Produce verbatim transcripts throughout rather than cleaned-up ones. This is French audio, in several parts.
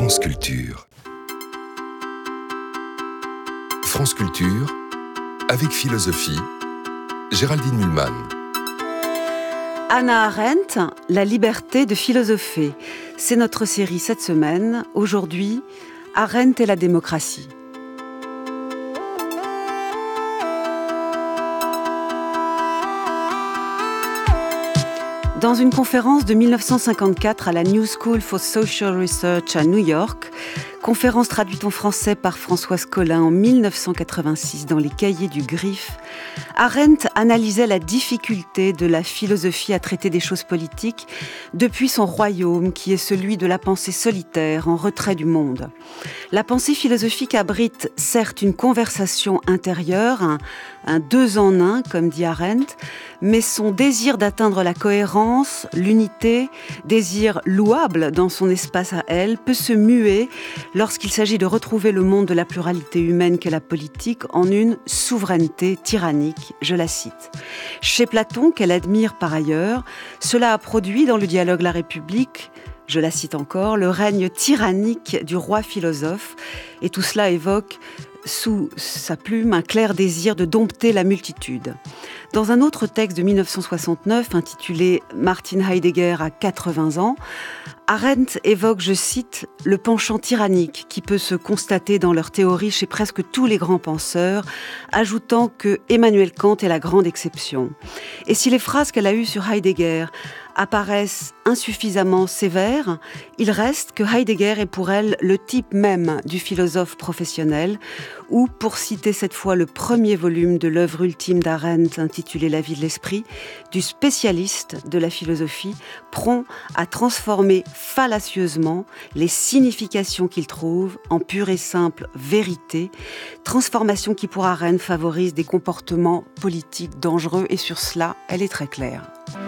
France Culture. France Culture, avec philosophie, Géraldine Mühlmann. Hannah Arendt, la liberté de philosopher. C'est notre série cette semaine. Aujourd'hui, Arendt et la démocratie. Dans une conférence de mille neuf cent cinquante-quatre à la New School for Social Research à New York, conférence traduite en français par Françoise Collin en mille neuf cent quatre-vingt-six dans les cahiers du Griffe, Arendt analysait la difficulté de la philosophie à traiter des choses politiques depuis son royaume qui est celui de la pensée solitaire en retrait du monde. La pensée philosophique abrite certes une conversation intérieure, un, un deux en un comme dit Arendt, mais son désir d'atteindre la cohérence, l'unité, désir louable dans son espace à elle, peut se muer lorsqu'il s'agit de retrouver le monde de la pluralité humaine qu'est la politique en une souveraineté tyrannique, je la cite. Chez Platon, qu'elle admire par ailleurs, cela a produit dans le dialogue La République, je la cite encore, le règne tyrannique du roi philosophe, et tout cela évoque sous sa plume un clair désir de dompter la multitude. Dans un autre texte de mille neuf cent soixante-neuf intitulé « Martin Heidegger à quatre-vingts ans », Arendt évoque, je cite, « le penchant tyrannique qui peut se constater dans leur théorie chez presque tous les grands penseurs, ajoutant que Emmanuel Kant est la grande exception. Et si les phrases qu'elle a eues sur Heidegger apparaissent insuffisamment sévères, il reste que Heidegger est pour elle le type même du philosophe professionnel, ou, pour citer cette fois le premier volume de l'œuvre ultime d'Arendt intitulée La vie de l'esprit, du spécialiste de la philosophie, prompt à transformer fallacieusement les significations qu'il trouve en pure et simple vérité, transformation qui pour Arendt favorise des comportements politiques dangereux, et sur cela, elle est très claire.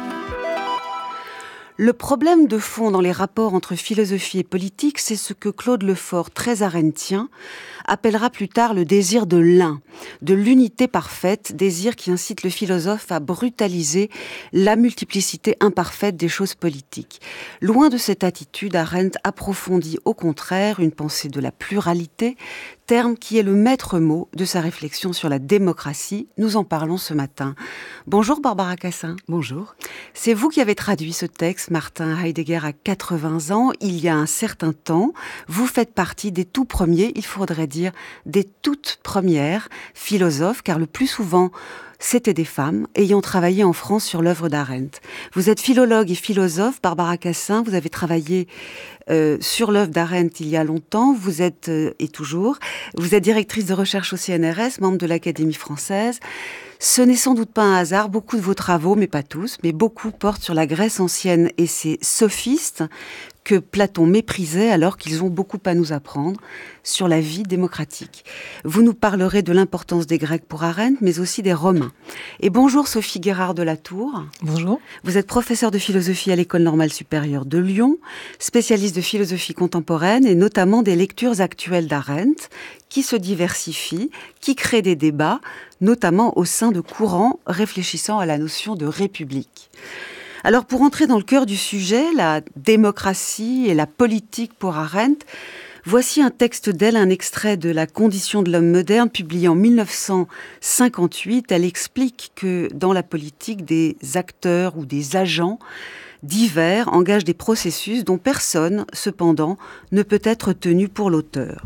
Le problème de fond dans les rapports entre philosophie et politique, c'est ce que Claude Lefort, très arendtien, appellera plus tard le désir de l'un, de l'unité parfaite, désir qui incite le philosophe à brutaliser la multiplicité imparfaite des choses politiques. Loin de cette attitude, Arendt approfondit au contraire une pensée de la pluralité, terme qui est le maître mot de sa réflexion sur la démocratie. Nous en parlons ce matin. Bonjour Barbara Cassin. Bonjour. C'est vous qui avez traduit ce texte, Martin Heidegger à quatre-vingts ans, il y a un certain temps. Vous faites partie des tout premiers, il faudrait dire des toutes premières philosophes, car le plus souvent, c'était des femmes ayant travaillé en France sur l'œuvre d'Arendt. Vous êtes philologue et philosophe, Barbara Cassin, vous avez travaillé euh, sur l'œuvre d'Arendt il y a longtemps, vous êtes, euh, et toujours, vous êtes directrice de recherche au C N R S, membre de l'Académie française. Ce n'est sans doute pas un hasard, beaucoup de vos travaux, mais pas tous, mais beaucoup portent sur la Grèce ancienne et ses sophistes que Platon méprisait alors qu'ils ont beaucoup à nous apprendre sur la vie démocratique. Vous nous parlerez de l'importance des Grecs pour Arendt, mais aussi des Romains. Et bonjour Sophie Guérard de la Tour. Bonjour. Vous êtes professeure de philosophie à l'École normale supérieure de Lyon, spécialiste de philosophie contemporaine et notamment des lectures actuelles d'Arendt, qui se diversifient, qui créent des débats, notamment au sein de courants réfléchissant à la notion de république. Alors pour entrer dans le cœur du sujet, la démocratie et la politique pour Arendt, voici un texte d'elle, un extrait de La condition de l'homme moderne, publié en mille neuf cent cinquante-huit. Elle explique que dans la politique, des acteurs ou des agents divers engagent des processus dont personne, cependant, ne peut être tenu pour l'auteur.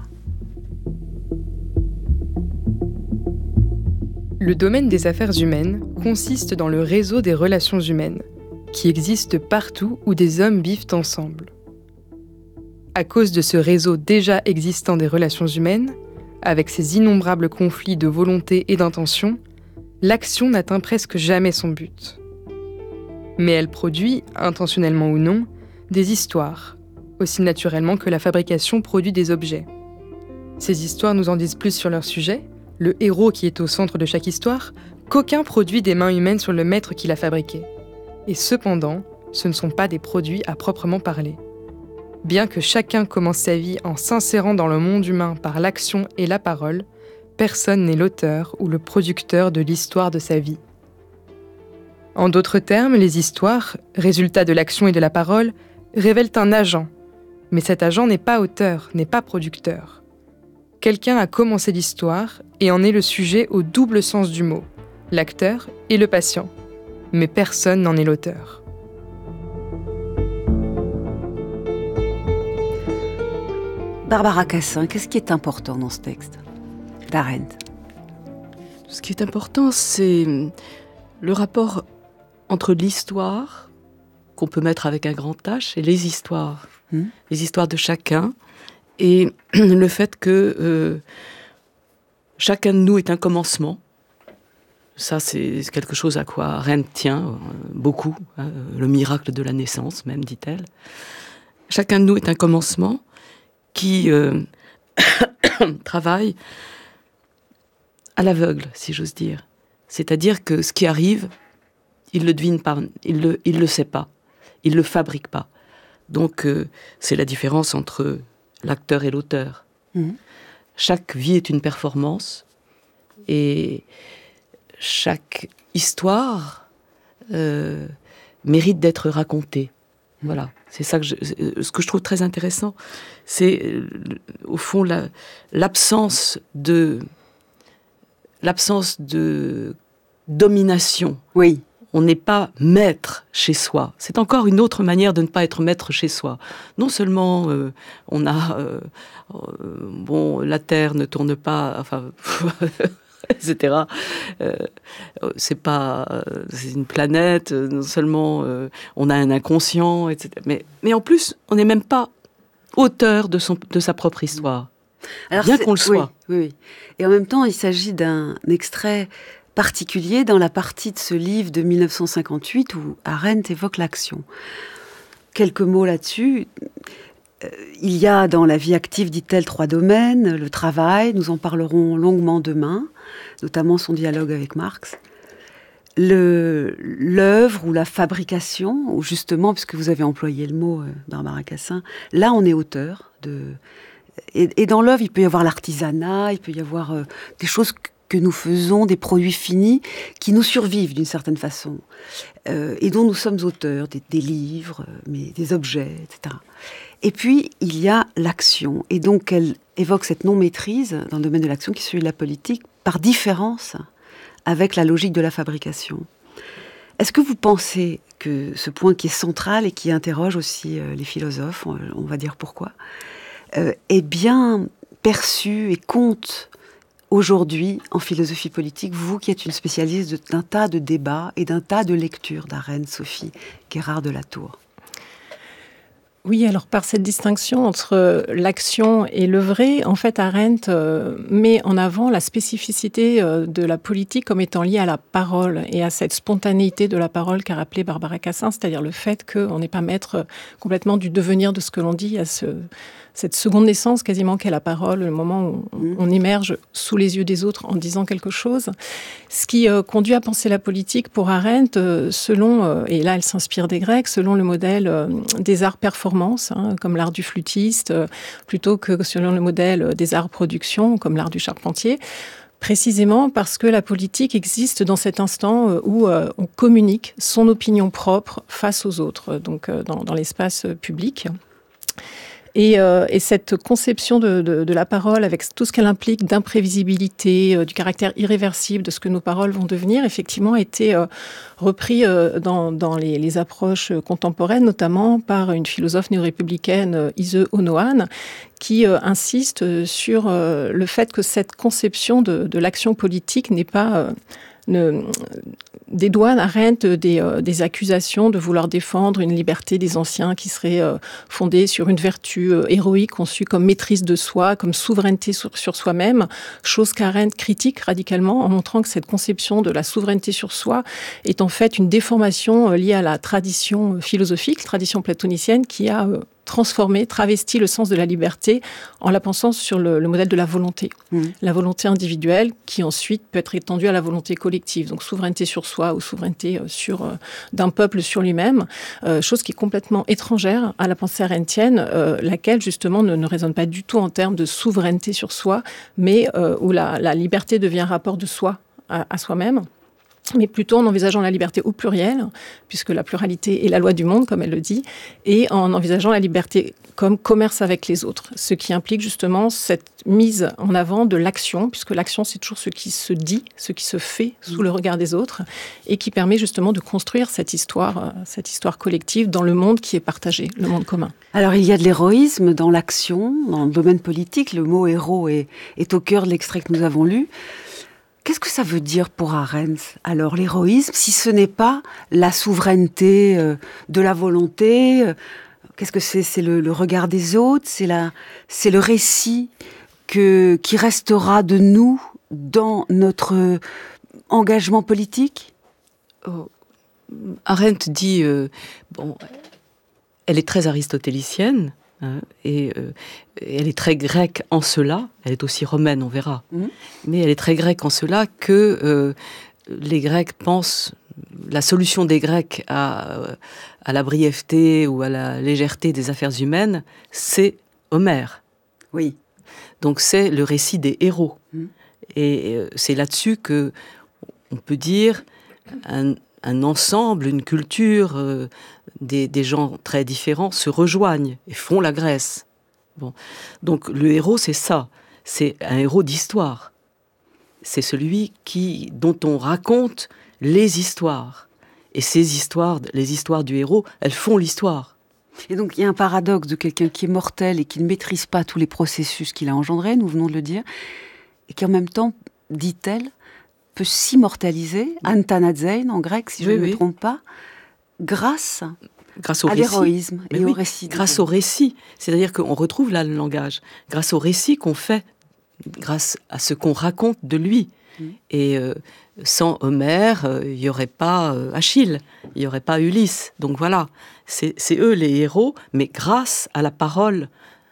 Le domaine des affaires humaines consiste dans le réseau des relations humaines, qui existe partout où des hommes vivent ensemble. À cause de ce réseau déjà existant des relations humaines, avec ses innombrables conflits de volonté et d'intention, l'action n'atteint presque jamais son but. Mais elle produit, intentionnellement ou non, des histoires, aussi naturellement que la fabrication produit des objets. Ces histoires nous en disent plus sur leur sujet, le héros qui est au centre de chaque histoire, qu'aucun produit des mains humaines sur le maître qui l'a fabriqué. Et cependant, ce ne sont pas des produits à proprement parler. Bien que chacun commence sa vie en s'insérant dans le monde humain par l'action et la parole, personne n'est l'auteur ou le producteur de l'histoire de sa vie. En d'autres termes, les histoires, résultats de l'action et de la parole, révèlent un agent, Mais cet agent n'est pas auteur, n'est pas producteur. Quelqu'un a commencé l'histoire et en est le sujet au double sens du mot, l'acteur et le patient. Mais personne n'en est l'auteur. Barbara Cassin, qu'est-ce qui est important dans ce texte d'Arendt ? Ce qui est important, c'est le rapport entre l'histoire, qu'on peut mettre avec un grand H, et les histoires. Mmh. Les histoires de chacun. Et le fait que euh, chacun de nous est un commencement. Ça, c'est quelque chose à quoi Arendt tient euh, beaucoup. Hein, le miracle de la naissance, même, dit-elle. Chacun de nous est un commencement qui euh, travaille à l'aveugle, si j'ose dire. C'est-à-dire que ce qui arrive, il le devine pas, il le, il le sait pas, il le fabrique pas. Donc, euh, c'est la différence entre l'acteur et l'auteur. Mmh. Chaque vie est une performance et chaque histoire euh, mérite d'être racontée. Mmh. Voilà, c'est ça que je, ce que je trouve très intéressant, c'est au fond la, l'absence de l'absence de domination. Oui. On n'est pas maître chez soi. C'est encore une autre manière de ne pas être maître chez soi. Non seulement euh, on a... Euh, euh, bon, la Terre ne tourne pas... Enfin... et cetera. Euh, c'est pas... Euh, c'est une planète. Non seulement euh, on a un inconscient, et cetera. Mais, mais en plus, on n'est même pas auteur de, son, de sa propre histoire. Alors bien qu'on le soit. Oui, oui, oui. Et en même temps, il s'agit d'un extrait particulier dans la partie de ce livre de mille neuf cent cinquante-huit où Arendt évoque l'action. Quelques mots là-dessus. Euh, il y a dans la vie active, dit-elle, trois domaines. Le travail, nous en parlerons longuement demain, notamment son dialogue avec Marx. Le, l'œuvre ou la fabrication, ou justement, puisque vous avez employé le mot, euh, Barbara Cassin, là on est auteur de... Et, et dans l'œuvre, il peut y avoir l'artisanat, il peut y avoir euh, des choses que nous faisons, des produits finis, qui nous survivent d'une certaine façon, euh, et dont nous sommes auteurs, des, des livres, mais des objets, et cetera. Et puis, il y a l'action, et donc elle évoque cette non-maîtrise dans le domaine de l'action, qui est celui de la politique, par différence avec la logique de la fabrication. Est-ce que vous pensez que ce point qui est central et qui interroge aussi euh, les philosophes, on, on va dire pourquoi, euh, est bien perçu et compte aujourd'hui en philosophie politique, vous qui êtes une spécialiste d'un tas de débats et d'un tas de lectures d'Arendt, Sophie Guérard de la Tour? Oui, alors par cette distinction entre l'action et l'œuvre, en fait, Arendt euh, met en avant la spécificité euh, de la politique comme étant liée à la parole et à cette spontanéité de la parole qu'a rappelé Barbara Cassin, c'est-à-dire le fait qu'on n'est pas maître complètement du devenir de ce que l'on dit, à ce, cette seconde naissance quasiment qu'est la parole, le moment où on, on immerge sous les yeux des autres en disant quelque chose. Ce qui euh, conduit à penser la politique pour Arendt, euh, selon, euh, et là elle s'inspire des Grecs, selon le modèle euh, des arts performants, Hein, comme l'art du flûtiste, euh, plutôt que selon le modèle des arts production, comme l'art du charpentier, précisément parce que la politique existe dans cet instant euh, où euh, on communique son opinion propre face aux autres, donc euh, dans, dans l'espace public. Et, euh, et cette conception de, de, de la parole, avec tout ce qu'elle implique d'imprévisibilité, euh, du caractère irréversible de ce que nos paroles vont devenir, effectivement, a été euh, repris euh, dans, dans les, les approches contemporaines, notamment par une philosophe néo-républicaine, euh, Ise Onohan, qui euh, insiste sur euh, le fait que cette conception de, de l'action politique n'est pas... Euh, Ne, dédouane Arendt des, euh, des accusations de vouloir défendre une liberté des anciens qui serait euh, fondée sur une vertu euh, héroïque conçue comme maîtrise de soi, comme souveraineté sur, sur soi-même, chose qu'Arendt critique radicalement en montrant que cette conception de la souveraineté sur soi est en fait une déformation euh, liée à la tradition philosophique, tradition platonicienne qui a euh, transformé, travesti le sens de la liberté en la pensant sur le, le modèle de la volonté. Mmh. La volonté individuelle qui ensuite peut être étendue à la volonté collective. Donc souveraineté sur soi ou souveraineté sur, euh, d'un peuple sur lui-même. Euh, chose qui est complètement étrangère à la pensée arendtienne, euh, laquelle justement ne, ne résonne pas du tout en termes de souveraineté sur soi, mais euh, où la, la liberté devient un rapport de soi à, à soi-même. mais plutôt en envisageant la liberté au pluriel, puisque la pluralité est la loi du monde, comme elle le dit, et en envisageant la liberté comme commerce avec les autres, ce qui implique justement cette mise en avant de l'action, puisque l'action, c'est toujours ce qui se dit, ce qui se fait sous le regard des autres, et qui permet justement de construire cette histoire, cette histoire collective dans le monde qui est partagé, le monde commun. Alors, il y a de l'héroïsme dans l'action, dans le domaine politique. Le mot héros est, est au cœur de l'extrait que nous avons lu. Qu'est-ce que ça veut dire pour Arendt, alors, l'héroïsme, si ce n'est pas la souveraineté euh, de la volonté euh, Qu'est-ce que c'est ? C'est le, le regard des autres, c'est, la, c'est le récit que, qui restera de nous dans notre engagement politique ? oh. Arendt dit, euh, bon, elle est très aristotélicienne, hein, et, euh, et elle est très grecque en cela, elle est aussi romaine, on verra, mmh. mais elle est très grecque en cela que euh, les Grecs pensent, la solution des Grecs à, à la brièveté ou à la légèreté des affaires humaines, c'est Homère. Oui. Donc c'est le récit des héros. Mmh. Et euh, c'est là-dessus que on peut dire un, un ensemble, une culture, euh, des, des gens très différents se rejoignent et font la Grèce. Bon. Donc le héros, c'est ça. C'est un héros d'histoire. C'est celui qui, dont on raconte les histoires. Et ces histoires, les histoires du héros, elles font l'histoire. Et donc il y a un paradoxe de quelqu'un qui est mortel et qui ne maîtrise pas tous les processus qu'il a engendrés, nous venons de le dire, et qui en même temps, dit-elle, peut s'immortaliser, Antanadzein en grec, si je oui, ne me oui. trompe pas, grâce, grâce au à récit. l'héroïsme Mais et oui, au récit. Grâce au récit. C'est-à-dire qu'on retrouve là le langage. Grâce au récit qu'on fait, grâce à ce qu'on raconte de lui. Mmh. Et euh, sans Homère, il euh, n'y aurait pas euh, Achille, il n'y aurait pas Ulysse. Donc voilà, c'est, c'est eux les héros, mais grâce à la parole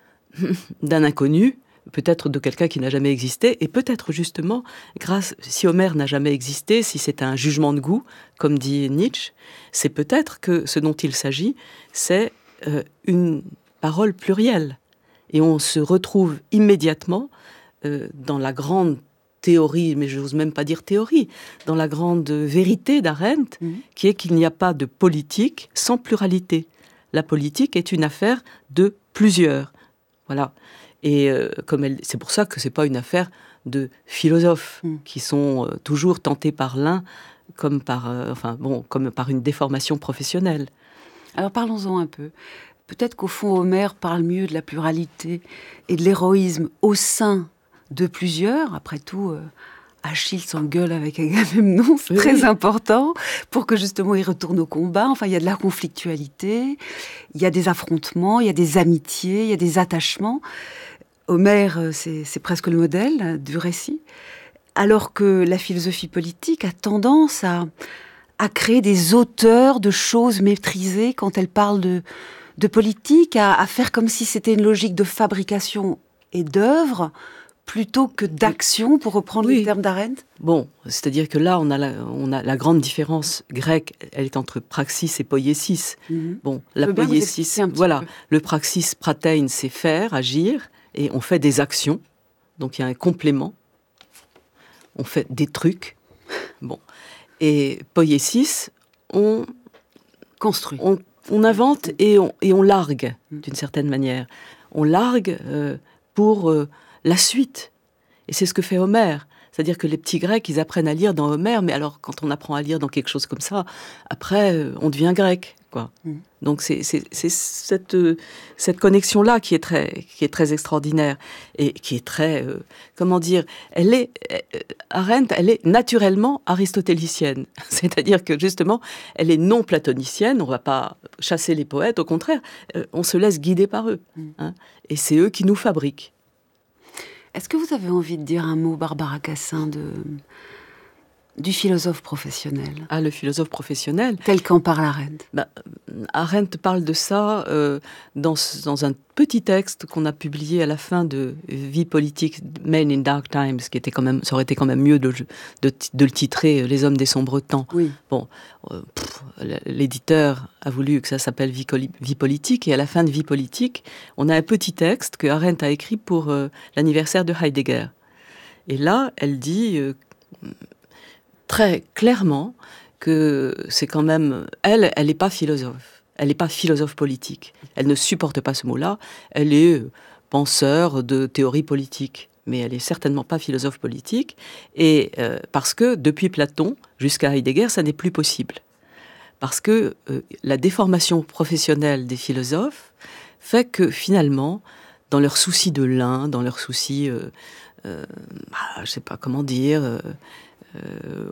d'un inconnu, peut-être de quelqu'un qui n'a jamais existé, et peut-être justement, grâce, si Homère n'a jamais existé, si c'est un jugement de goût, comme dit Nietzsche, c'est peut-être que ce dont il s'agit, c'est euh, une parole plurielle. Et on se retrouve immédiatement euh, dans la grande théorie, mais je n'ose même pas dire théorie, dans la grande vérité d'Arendt, mmh. qui est qu'il n'y a pas de politique sans pluralité. La politique est une affaire de plusieurs. Voilà. Et euh, comme elle, c'est pour ça que c'est pas une affaire de philosophes mmh. qui sont euh, toujours tentés par l'un, comme par, euh, enfin bon, comme par une déformation professionnelle. Alors parlons-en un peu. Peut-être qu'au fond, Homère parle mieux de la pluralité et de l'héroïsme au sein de plusieurs. Après tout, euh, Achille s'engueule avec Agamemnon, c'est oui, très oui. important, pour que justement il retourne au combat. Enfin, il y a de la conflictualité, il y a des affrontements, il y a des amitiés, il y a des attachements. Homère, c'est, c'est presque le modèle du récit. Alors que la philosophie politique a tendance à, à créer des auteurs de choses maîtrisées quand elle parle de, de politique, à, à faire comme si c'était une logique de fabrication et d'œuvre, plutôt que d'action, pour reprendre oui. les termes d'Arendt. Bon, c'est-à-dire que là, on a la, on a la grande différence grecque, elle est entre praxis et poiesis. Mm-hmm. Bon, la poiesis, voilà, peu. Le praxis pratein, c'est faire, agir, et on fait des actions, donc il y a un complément, on fait des trucs, bon. Et poiesis, on construit, on, on invente et on, et on largue, mm. d'une certaine manière. On largue euh, pour... Euh, la suite. Et c'est ce que fait Homère. C'est-à-dire que les petits Grecs, ils apprennent à lire dans Homère, mais alors, quand on apprend à lire dans quelque chose comme ça, après, on devient grec, quoi. Mmh. Donc, c'est, c'est, c'est cette, cette connexion-là qui est très, qui est très extraordinaire et qui est très, euh, comment dire, elle est, euh, Arendt, elle est naturellement aristotélicienne. C'est-à-dire que, justement, elle est non platonicienne, on ne va pas chasser les poètes, au contraire, euh, on se laisse guider par eux. Mmh. Hein, et c'est eux qui nous fabriquent. Est-ce que vous avez envie de dire un mot, Barbara Cassin, de, du philosophe professionnel ? Ah, le philosophe professionnel ? Tel qu'en parle Arendt. Bah, Arendt parle de ça euh, dans, dans un petit texte qu'on a publié à la fin de Vie politique, Men in Dark Times, qui était quand même, ça aurait été quand même mieux de, de, de le titrer Les hommes des sombres temps. Oui. Bon, euh, pff, l'éditeur a voulu que ça s'appelle Vie, Vie politique, et à la fin de Vie politique, on a un petit texte que Arendt a écrit pour euh, l'anniversaire de Heidegger. Et là, elle dit... Euh, très clairement que c'est quand même... Elle, elle n'est pas philosophe. Elle n'est pas philosophe politique. Elle ne supporte pas ce mot-là. Elle est penseur de théorie politique. Mais elle n'est certainement pas philosophe politique. Et euh, parce que depuis Platon jusqu'à Heidegger, ça n'est plus possible. Parce que euh, la déformation professionnelle des philosophes fait que finalement, dans leur souci de l'un, dans leur souci, euh, euh, bah, je ne sais pas comment dire, euh, euh,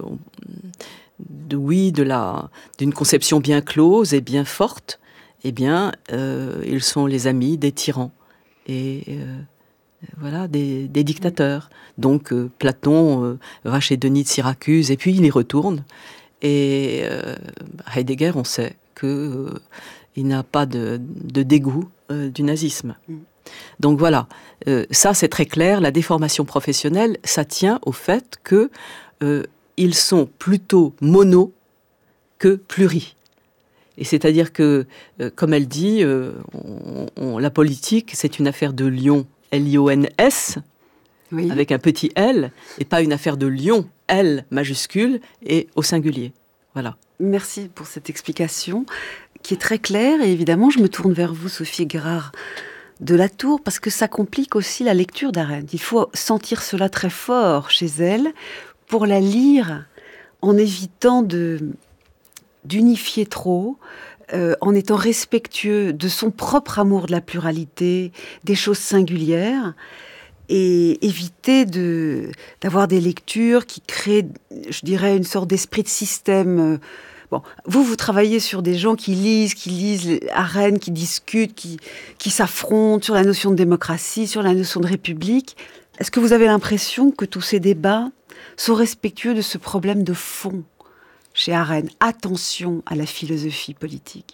de, oui, de la, d'une conception bien close et bien forte, eh bien, euh, ils sont les amis des tyrans et euh, voilà, des, des dictateurs. Donc euh, Platon euh, va chez Denis de Syracuse et puis il y retourne. Et euh, Heidegger, on sait qu'il euh, n'a pas de, de dégoût euh, du nazisme. Mm. Donc voilà, euh, ça c'est très clair, la déformation professionnelle, ça tient au fait qu'ils euh, sont plutôt mono que pluri. Et c'est-à-dire que, euh, comme elle dit, euh, on, on, la politique c'est une affaire de lion, L I O N S, oui. Avec un petit L, et pas une affaire de lion, L majuscule et au singulier. Voilà. Merci pour cette explication qui est très claire. Et évidemment, je me tourne vers vous, Sophie Guérard de La Tour, parce que ça complique aussi la lecture d'Arendt. Il faut sentir cela très fort chez elle pour la lire en évitant de, d'unifier trop, euh, en étant respectueux de son propre amour de la pluralité, des choses singulières, et éviter de, d'avoir des lectures qui créent, je dirais, une sorte d'esprit de système. Bon, vous, vous travaillez sur des gens qui lisent, qui lisent Arendt, qui discutent, qui, qui s'affrontent sur la notion de démocratie, sur la notion de république. Est-ce que vous avez l'impression que tous ces débats sont respectueux de ce problème de fond chez Arendt? Attention à la philosophie politique.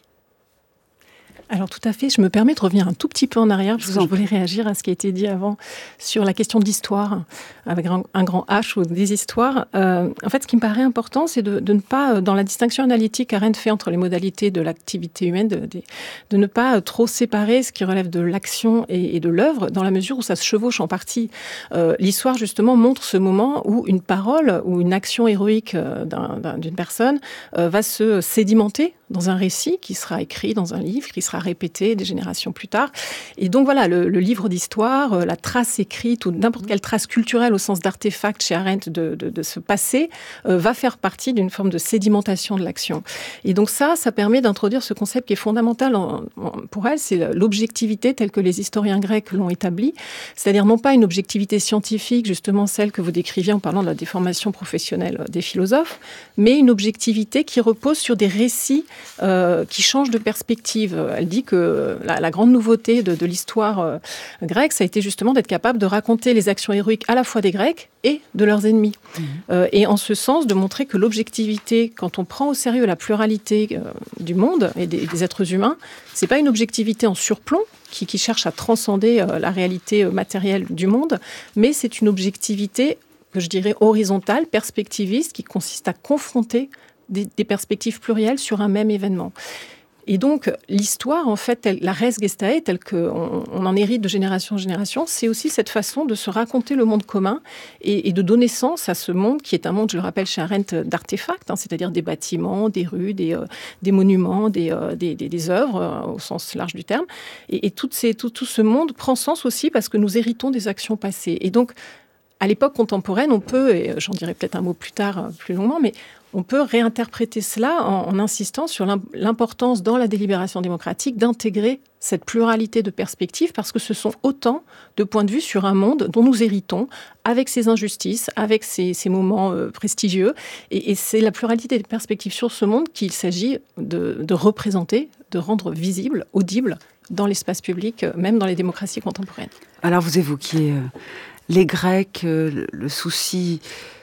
Alors tout à fait, je me permets de revenir un tout petit peu en arrière, parce que je voulais réagir à ce qui a été dit avant sur la question de l'histoire, avec un, un grand H ou des histoires. Euh, en fait, ce qui me paraît important, c'est de, de ne pas, dans la distinction analytique qu'Arendt fait entre les modalités de l'activité humaine, de, de, de ne pas trop séparer ce qui relève de l'action et, et de l'œuvre, dans la mesure où ça se chevauche en partie. Euh, l'histoire, justement, montre ce moment où une parole ou une action héroïque d'un, d'un, d'une personne euh, va se sédimenter dans un récit qui sera écrit dans un livre, qui sera répété des générations plus tard. Et donc voilà, le, le livre d'histoire, euh, la trace écrite ou n'importe quelle trace culturelle au sens d'artefact chez Arendt de, de, de ce passé euh, va faire partie d'une forme de sédimentation de l'action. Et donc ça, ça permet d'introduire ce concept qui est fondamental en, en, pour elle, c'est l'objectivité telle que les historiens grecs l'ont établie, c'est-à-dire non pas une objectivité scientifique, justement celle que vous décriviez en parlant de la déformation professionnelle des philosophes, mais une objectivité qui repose sur des récits Euh, qui change de perspective. Elle dit que la, la grande nouveauté de, de l'histoire euh, grecque, ça a été justement d'être capable de raconter les actions héroïques à la fois des Grecs et de leurs ennemis. Mmh. Euh, et en ce sens, de montrer que l'objectivité, quand on prend au sérieux la pluralité euh, du monde et des, des êtres humains, c'est pas une objectivité en surplomb qui, qui cherche à transcender euh, la réalité euh, matérielle du monde, mais c'est une objectivité que je dirais horizontale, perspectiviste, qui consiste à confronter Des, des perspectives plurielles sur un même événement. Et donc, l'histoire, en fait, elle, la res gestae, telle qu'on on en hérite de génération en génération, c'est aussi cette façon de se raconter le monde commun et, et de donner sens à ce monde qui est un monde, je le rappelle chez Arendt, d'artefacts, hein, c'est-à-dire des bâtiments, des rues, des, euh, des monuments, des, euh, des, des, des œuvres, euh, au sens large du terme. Et, et tout, ces, tout, tout ce monde prend sens aussi parce que nous héritons des actions passées. Et donc, à l'époque contemporaine, on peut, et j'en dirai peut-être un mot plus tard, plus longuement, mais on peut réinterpréter cela en, en insistant sur l'importance dans la délibération démocratique d'intégrer cette pluralité de perspectives parce que ce sont autant de points de vue sur un monde dont nous héritons avec ses injustices, avec ses, ses moments euh, prestigieux. Et, et c'est la pluralité des perspectives sur ce monde qu'il s'agit de, de représenter, de rendre visible, audible dans l'espace public, même dans les démocraties contemporaines. Alors vous évoquiez euh, les Grecs, euh, le, le souci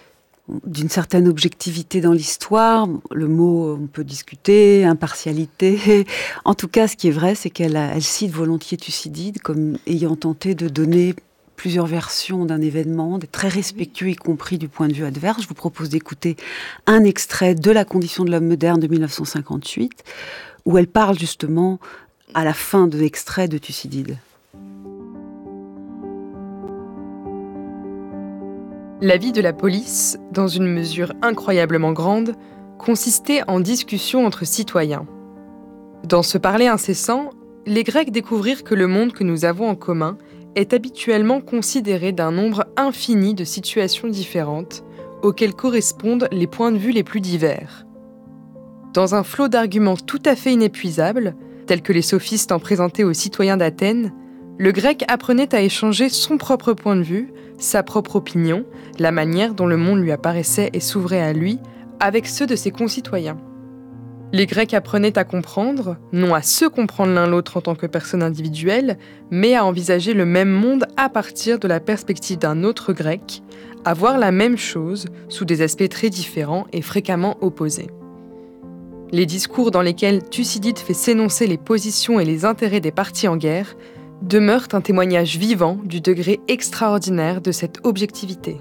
d'une certaine objectivité dans l'histoire. Le mot, on peut discuter, impartialité. En tout cas, ce qui est vrai, c'est qu'elle a, elle cite volontiers Thucydide comme ayant tenté de donner plusieurs versions d'un événement, d'être très respectueux, y compris du point de vue adverse. Je vous propose d'écouter un extrait de La condition de l'homme moderne de dix-neuf cent cinquante-huit, où elle parle justement à la fin de l'extrait de Thucydide. La vie de la police, dans une mesure incroyablement grande, consistait en discussions entre citoyens. Dans ce parler incessant, les Grecs découvrirent que le monde que nous avons en commun est habituellement considéré d'un nombre infini de situations différentes auxquelles correspondent les points de vue les plus divers. Dans un flot d'arguments tout à fait inépuisables, tels que les sophistes en présentaient aux citoyens d'Athènes, le grec apprenait à échanger son propre point de vue, sa propre opinion, la manière dont le monde lui apparaissait et s'ouvrait à lui, avec ceux de ses concitoyens. Les Grecs apprenaient à comprendre, non à se comprendre l'un l'autre en tant que personne individuelle, mais à envisager le même monde à partir de la perspective d'un autre Grec, à voir la même chose sous des aspects très différents et fréquemment opposés. Les discours dans lesquels Thucydide fait s'énoncer les positions et les intérêts des partis en guerre demeurent un témoignage vivant du degré extraordinaire de cette objectivité.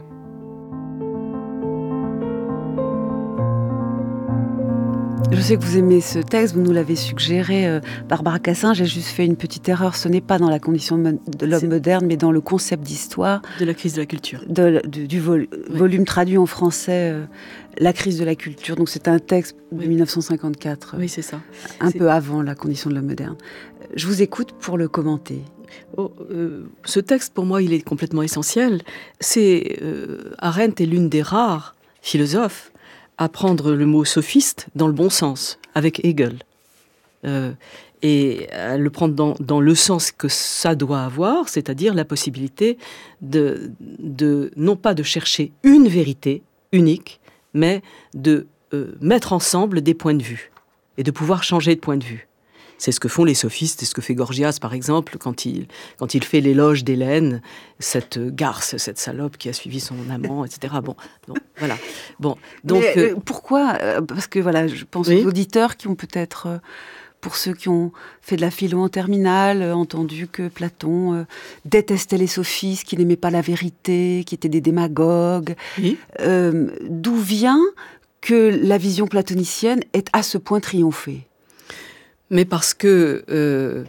Je sais que vous aimez ce texte, vous nous l'avez suggéré, euh, Barbara Cassin. J'ai juste fait une petite erreur. Ce n'est pas dans la condition de, de l'homme C'est... moderne, mais dans le concept d'histoire. De la crise de la culture. De, de, du vol, oui. volume traduit en français, euh, La crise de la culture. Donc c'est un texte de oui. dix-neuf cent cinquante-quatre. Oui, c'est ça. Un c'est... peu avant la condition de l'homme moderne. Je vous écoute pour le commenter. Oh, euh, ce texte, pour moi, il est complètement essentiel. C'est, euh, Arendt est l'une des rares philosophes à prendre le mot sophiste dans le bon sens, avec Hegel. Euh, et à le prendre dans, dans le sens que ça doit avoir, c'est-à-dire la possibilité de, de non pas de chercher une vérité unique, mais de euh, mettre ensemble des points de vue et de pouvoir changer de point de vue. C'est ce que font les sophistes, c'est ce que fait Gorgias, par exemple, quand il, quand il fait l'éloge d'Hélène, cette garce, cette salope qui a suivi son amant, et cetera. Bon, donc, voilà. Bon, donc, Mais, euh, pourquoi euh, Parce que voilà, je pense oui. aux auditeurs qui ont peut-être, euh, pour ceux qui ont fait de la philo en terminale, euh, entendu que Platon euh, détestait les sophistes, qui n'aimaient pas la vérité, qui étaient des démagogues. Oui. Euh, d'où vient que la vision platonicienne est à ce point triomphée ? Mais parce que, euh,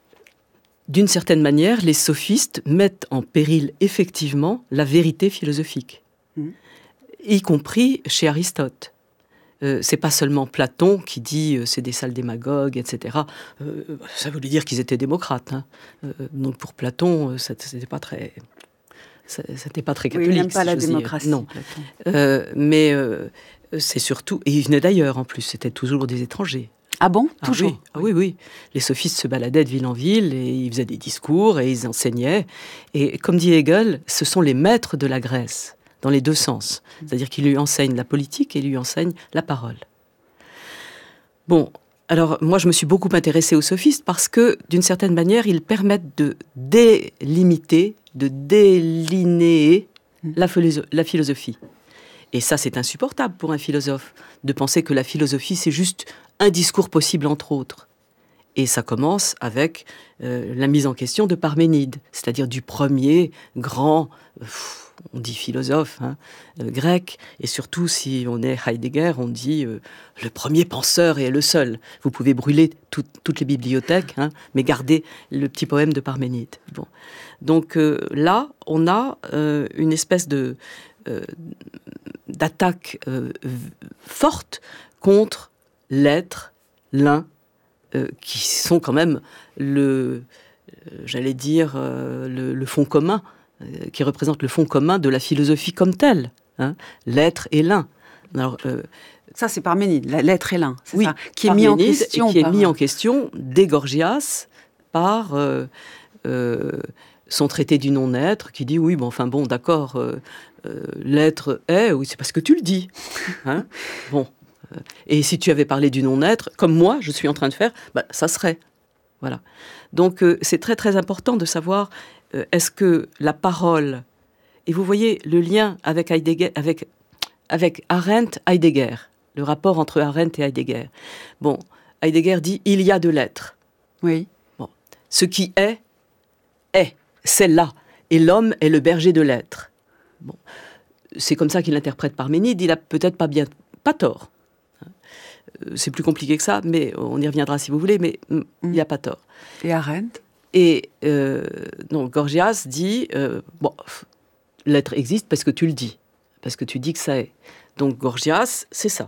d'une certaine manière, les sophistes mettent en péril effectivement la vérité philosophique, mmh. y compris chez Aristote. Euh, c'est pas seulement Platon qui dit euh, c'est des sales démagogues, et cetera. Euh, ça voulait dire qu'ils étaient démocrates. Hein. Euh, donc pour Platon, euh, ça, c'était pas très, ça, c'était pas très catholique. Oui, il n'aime pas si la j'ose démocratie. Dire. Non, euh, mais euh, c'est surtout, et ils venaient d'ailleurs en plus. C'était toujours des étrangers. Ah bon ? Toujours ? Ah oui, ah oui, oui. Les sophistes se baladaient de ville en ville et ils faisaient des discours et ils enseignaient. Et comme dit Hegel, ce sont les maîtres de la Grèce, dans les deux sens. C'est-à-dire qu'ils lui enseignent la politique et lui enseignent la parole. Bon, alors moi je me suis beaucoup intéressée aux sophistes parce que, d'une certaine manière, ils permettent de délimiter, de délinéer la, philo- la philosophie. Et ça, c'est insupportable pour un philosophe, de penser que la philosophie, c'est juste un discours possible, entre autres. Et ça commence avec euh, la mise en question de Parménide, c'est-à-dire du premier grand, pff, on dit philosophe, hein, euh, grec, et surtout, si on est Heidegger, on dit euh, le premier penseur et le seul. Vous pouvez brûler tout, toutes les bibliothèques, hein, mais gardez le petit poème de Parménide. Bon. Donc euh, là, on a euh, une espèce de... Euh, d'attaque euh, forte contre l'être, l'un, euh, qui sont quand même le, euh, j'allais dire, euh, le, le fond commun, euh, qui représente le fond commun de la philosophie comme telle, hein, l'être et l'un. Alors, euh, ça, c'est Parménide, l'être et l'un, c'est oui, ça, qui est mis en Parménide, question. Et qui par... est mis en question dès Gorgias par euh, euh, son traité du non-être, qui dit oui, bon, enfin bon, d'accord. Euh, Euh, l'être est, oui, c'est parce que tu le dis. Hein, bon. Et si tu avais parlé du non-être, comme moi, je suis en train de faire, bah, ça serait. Voilà. Donc, euh, c'est très, très important de savoir, euh, est-ce que la parole... Et vous voyez le lien avec Heidegger, avec, avec Arendt, Heidegger, le rapport entre Arendt et Heidegger. Bon, Heidegger dit, il y a de l'être. Oui. Bon. Ce qui est, est. C'est là. Et l'homme est le berger de l'être. Bon, c'est comme ça qu'il interprète Parménide, il a peut-être pas bien, pas tort. C'est plus compliqué que ça, mais on y reviendra si vous voulez, mais mm. il n'a pas tort. Et Arendt ? Et euh, donc Gorgias dit, euh, bon, l'être existe parce que tu le dis. parce que tu dis que ça est. Donc Gorgias, c'est ça.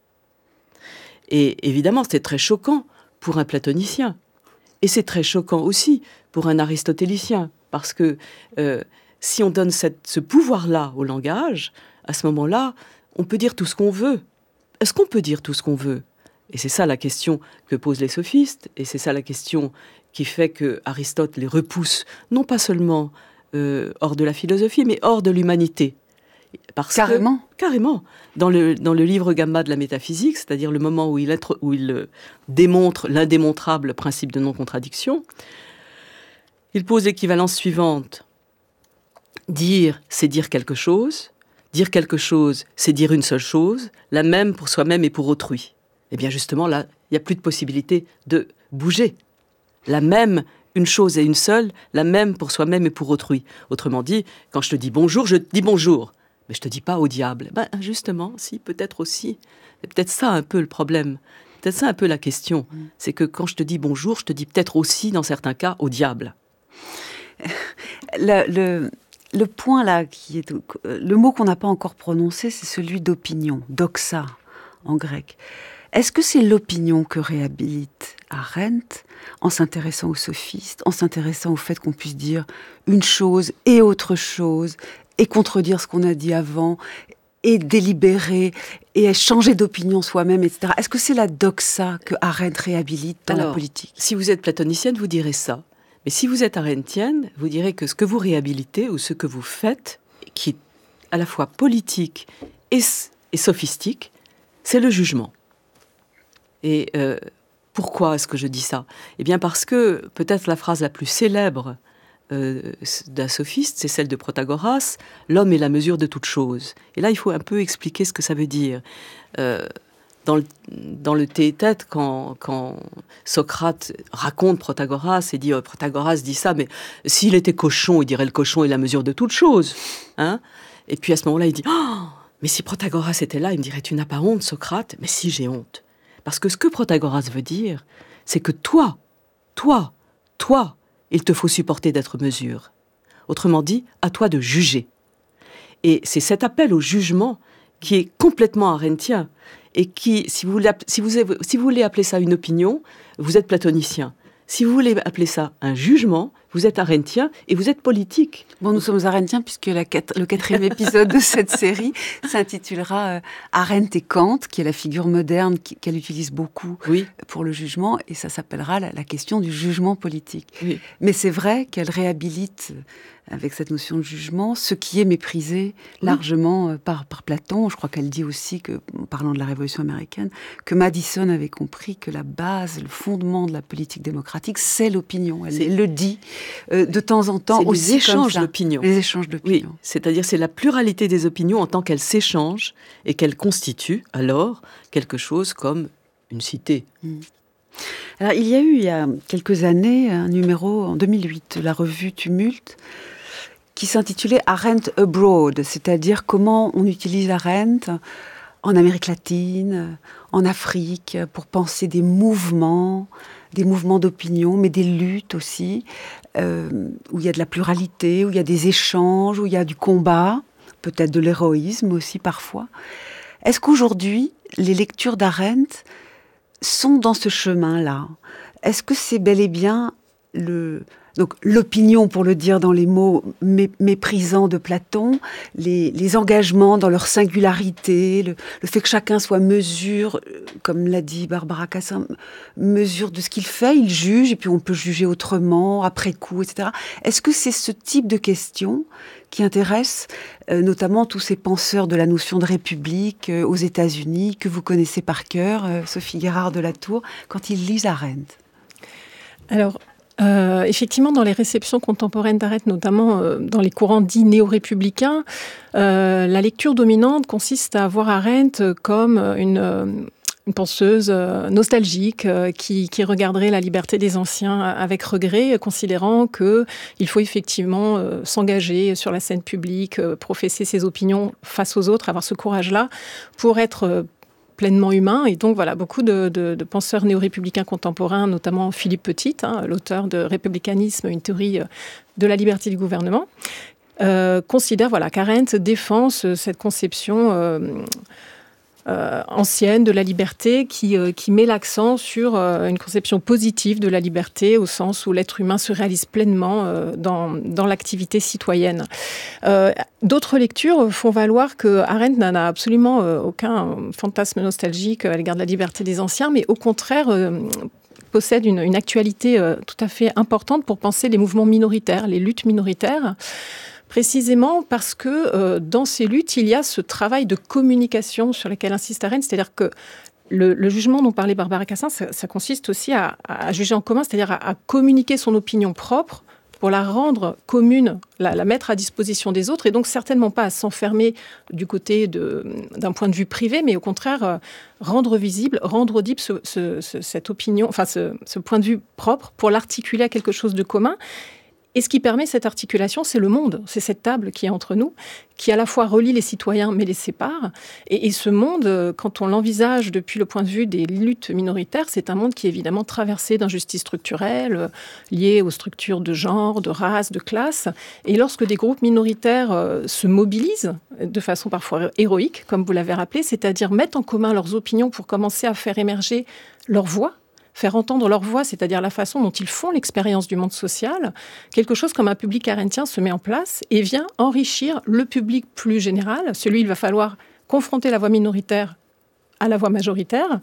Et évidemment, c'est très choquant pour un platonicien. Et c'est très choquant aussi pour un aristotélicien, parce que euh, si on donne cette, ce pouvoir-là au langage, à ce moment-là, on peut dire tout ce qu'on veut. Est-ce qu'on peut dire tout ce qu'on veut ? Et c'est ça la question que posent les sophistes, et c'est ça la question qui fait que Aristote les repousse, non pas seulement euh, hors de la philosophie, mais hors de l'humanité. Parce carrément que, Carrément. Dans le, dans le livre Gamma de la métaphysique, c'est-à-dire le moment où il, où il euh, démontre l'indémontrable principe de non-contradiction, il pose l'équivalence suivante. Dire, c'est dire quelque chose. Dire quelque chose, c'est dire une seule chose, la même pour soi-même et pour autrui. Eh bien justement, là, il n'y a plus de possibilité de bouger. La même, une chose et une seule, la même pour soi-même et pour autrui. Autrement dit, quand je te dis bonjour, je te dis bonjour. Mais je ne te dis pas au diable. Ben justement, si, peut-être aussi. C'est peut-être ça un peu le problème. Peut-être ça un peu la question. Mmh. C'est que quand je te dis bonjour, je te dis peut-être aussi, dans certains cas, au diable. Le... le... Le point là, qui est le mot qu'on n'a pas encore prononcé, c'est celui d'opinion, doxa en grec. Est-ce que c'est l'opinion que réhabilite Arendt en s'intéressant aux sophistes, en s'intéressant au fait qu'on puisse dire une chose et autre chose, et contredire ce qu'on a dit avant, et délibérer, et changer d'opinion soi-même, et cetera. Est-ce que c'est la doxa que Arendt réhabilite dans Alors, la politique ? Si vous êtes platonicienne, vous direz ça. Mais si vous êtes arendtienne, vous direz que ce que vous réhabilitez ou ce que vous faites, qui est à la fois politique et, et sophistique, c'est le jugement. Et euh, pourquoi est-ce que je dis ça ? Eh bien parce que peut-être la phrase la plus célèbre euh, d'un sophiste, c'est celle de Protagoras, « L'homme est la mesure de toute chose ». Et là, il faut un peu expliquer ce que ça veut dire. Euh, Dans le, dans le Théétète, quand, quand Socrate raconte Protagoras et dit oh, Protagoras dit ça, mais s'il était cochon, il dirait le cochon est la mesure de toute chose. Hein ? Et puis à ce moment-là, il dit oh, mais si Protagoras était là, il me dirait tu n'as pas honte, Socrate ? Mais si, j'ai honte. Parce que ce que Protagoras veut dire, c'est que toi, toi, toi, il te faut supporter d'être mesure. Autrement dit, à toi de juger. Et c'est cet appel au jugement qui est complètement arendtien. Et qui, si vous, si, vous, si vous voulez appeler ça une opinion, vous êtes platonicien. Si vous voulez appeler ça un jugement, vous êtes arendtien et vous êtes politique. Bon, nous sommes arendtiens puisque la, le quatrième épisode de cette série s'intitulera euh, Arendt et Kant, qui est la figure moderne qu'elle utilise beaucoup oui. pour le jugement, et ça s'appellera la, la question du jugement politique. Oui. Mais c'est vrai qu'elle réhabilite, avec cette notion de jugement, ce qui est méprisé oui. largement par, par Platon. Je crois qu'elle dit aussi, que, en parlant de la Révolution américaine, que Madison avait compris que la base, le fondement de la politique démocratique, c'est l'opinion. Elle, elle le dit euh, de temps en temps c'est aussi les échanges comme ça. d'opinions. Les échanges d'opinions. Oui, c'est-à-dire c'est la pluralité des opinions en tant qu'elles s'échangent et qu'elles constituent alors quelque chose comme une cité. Mmh. Alors, il y a eu, il y a quelques années, un numéro en deux mille huit de la revue Tumulte qui s'intitulait Arendt Abroad, c'est-à-dire comment on utilise Arendt en Amérique latine, en Afrique, pour penser des mouvements, des mouvements d'opinion, mais des luttes aussi, euh, où il y a de la pluralité, où il y a des échanges, où il y a du combat, peut-être de l'héroïsme aussi parfois. Est-ce qu'aujourd'hui, les lectures d'Arendt sont dans ce chemin-là ? Est-ce que c'est bel et bien le, donc, l'opinion, pour le dire dans les mots mé, méprisants de Platon, les, les engagements dans leur singularité, le, le fait que chacun soit mesure, comme l'a dit Barbara Cassin, mesure de ce qu'il fait, il juge, et puis on peut juger autrement, après coup, et cetera. Est-ce que c'est ce type de questions qui intéresse euh, notamment tous ces penseurs de la notion de république euh, aux États-Unis, que vous connaissez par cœur, euh, Sophie Guérard de la Tour, quand ils lisent Arendt ? Alors, Euh, effectivement, dans les réceptions contemporaines d'Arendt, notamment euh, dans les courants dits néo-républicains, euh, la lecture dominante consiste à voir Arendt comme une, euh, une penseuse euh, nostalgique euh, qui, qui regarderait la liberté des anciens avec regret, considérant qu'il faut effectivement euh, s'engager sur la scène publique, euh, professer ses opinions face aux autres, avoir ce courage-là pour être euh, pleinement humain. Et donc, voilà, beaucoup de, de, de penseurs néo-républicains contemporains, notamment Philippe Petit, hein, l'auteur de Républicanisme, une théorie de la liberté du gouvernement, euh, considère voilà, qu'Arendt défend ce, cette conception euh, euh, ancienne de la liberté qui, euh, qui met l'accent sur euh, une conception positive de la liberté au sens où l'être humain se réalise pleinement euh, dans, dans l'activité citoyenne. Euh, d'autres lectures font valoir que Arendt n'a absolument euh, aucun fantasme nostalgique à l'égard de la liberté des anciens, mais au contraire euh, possède une, une actualité euh, tout à fait importante pour penser les mouvements minoritaires, les luttes minoritaires. Précisément parce que euh, dans ces luttes, il y a ce travail de communication sur lequel insiste Arendt, c'est-à-dire que le, le jugement dont parlait Barbara Cassin, ça, ça consiste aussi à, à juger en commun, c'est-à-dire à, à communiquer son opinion propre pour la rendre commune, la, la mettre à disposition des autres, et donc certainement pas à s'enfermer du côté de, d'un point de vue privé, mais au contraire euh, rendre visible, rendre audible ce, ce, ce, cette opinion, enfin ce, ce point de vue propre pour l'articuler à quelque chose de commun. Et ce qui permet cette articulation, c'est le monde, c'est cette table qui est entre nous, qui à la fois relie les citoyens mais les sépare. Et, et ce monde, quand on l'envisage depuis le point de vue des luttes minoritaires, c'est un monde qui est évidemment traversé d'injustices structurelles, liées aux structures de genre, de race, de classe. Et lorsque des groupes minoritaires euh, se mobilisent, de façon parfois héroïque, comme vous l'avez rappelé, c'est-à-dire mettent en commun leurs opinions pour commencer à faire émerger leur voix, faire entendre leur voix, c'est-à-dire la façon dont ils font l'expérience du monde social, quelque chose comme un public arendtien se met en place et vient enrichir le public plus général. Celui, il va falloir confronter la voix minoritaire à la voix majoritaire.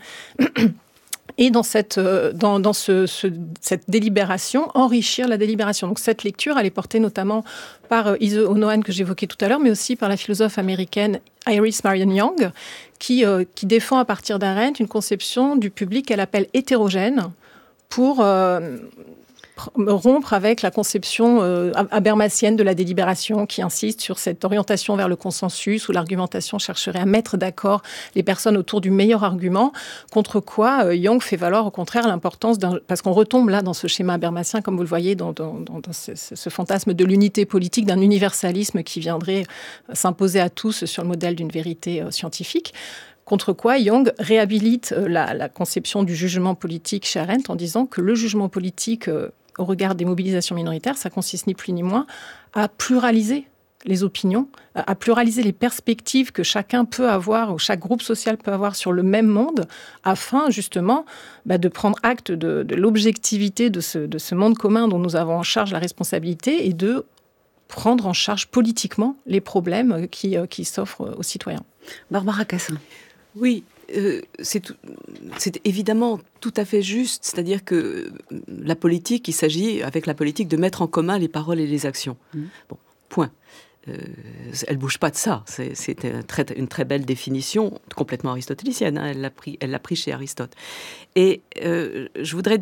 Et dans cette, dans, dans ce, ce, cette délibération, enrichir la délibération. Donc cette lecture, elle est portée notamment par Ise Onohan, que j'évoquais tout à l'heure, mais aussi par la philosophe américaine Iris Marion Young, qui, euh, qui défend à partir d'Arendt une conception du public qu'elle appelle hétérogène pour euh, rompre avec la conception euh, habermasienne de la délibération qui insiste sur cette orientation vers le consensus où l'argumentation chercherait à mettre d'accord les personnes autour du meilleur argument, contre quoi euh, Young fait valoir au contraire l'importance d'un... Parce qu'on retombe là dans ce schéma habermasien, comme vous le voyez, dans, dans, dans, dans ce, ce fantasme de l'unité politique, d'un universalisme qui viendrait s'imposer à tous sur le modèle d'une vérité euh, scientifique. Contre quoi, Young réhabilite euh, la, la conception du jugement politique chez Arendt en disant que le jugement politique euh, au regard des mobilisations minoritaires, ça consiste ni plus ni moins à pluraliser les opinions, à pluraliser les perspectives que chacun peut avoir, ou chaque groupe social peut avoir sur le même monde, afin justement bah, de prendre acte de, de l'objectivité de ce, de ce monde commun dont nous avons en charge la responsabilité et de prendre en charge politiquement les problèmes qui, qui s'offrent aux citoyens. Barbara Cassin. Oui, euh, c'est, tout, c'est évidemment tout à fait juste. C'est-à-dire que la politique, il s'agit, avec la politique, de mettre en commun les paroles et les actions. Mmh. Bon, point. Euh, elle ne bouge pas de ça. C'est, c'est un très, une très belle définition, complètement aristotélicienne. Hein. Elle l'a pris, elle l'a pris chez Aristote. Et euh, je voudrais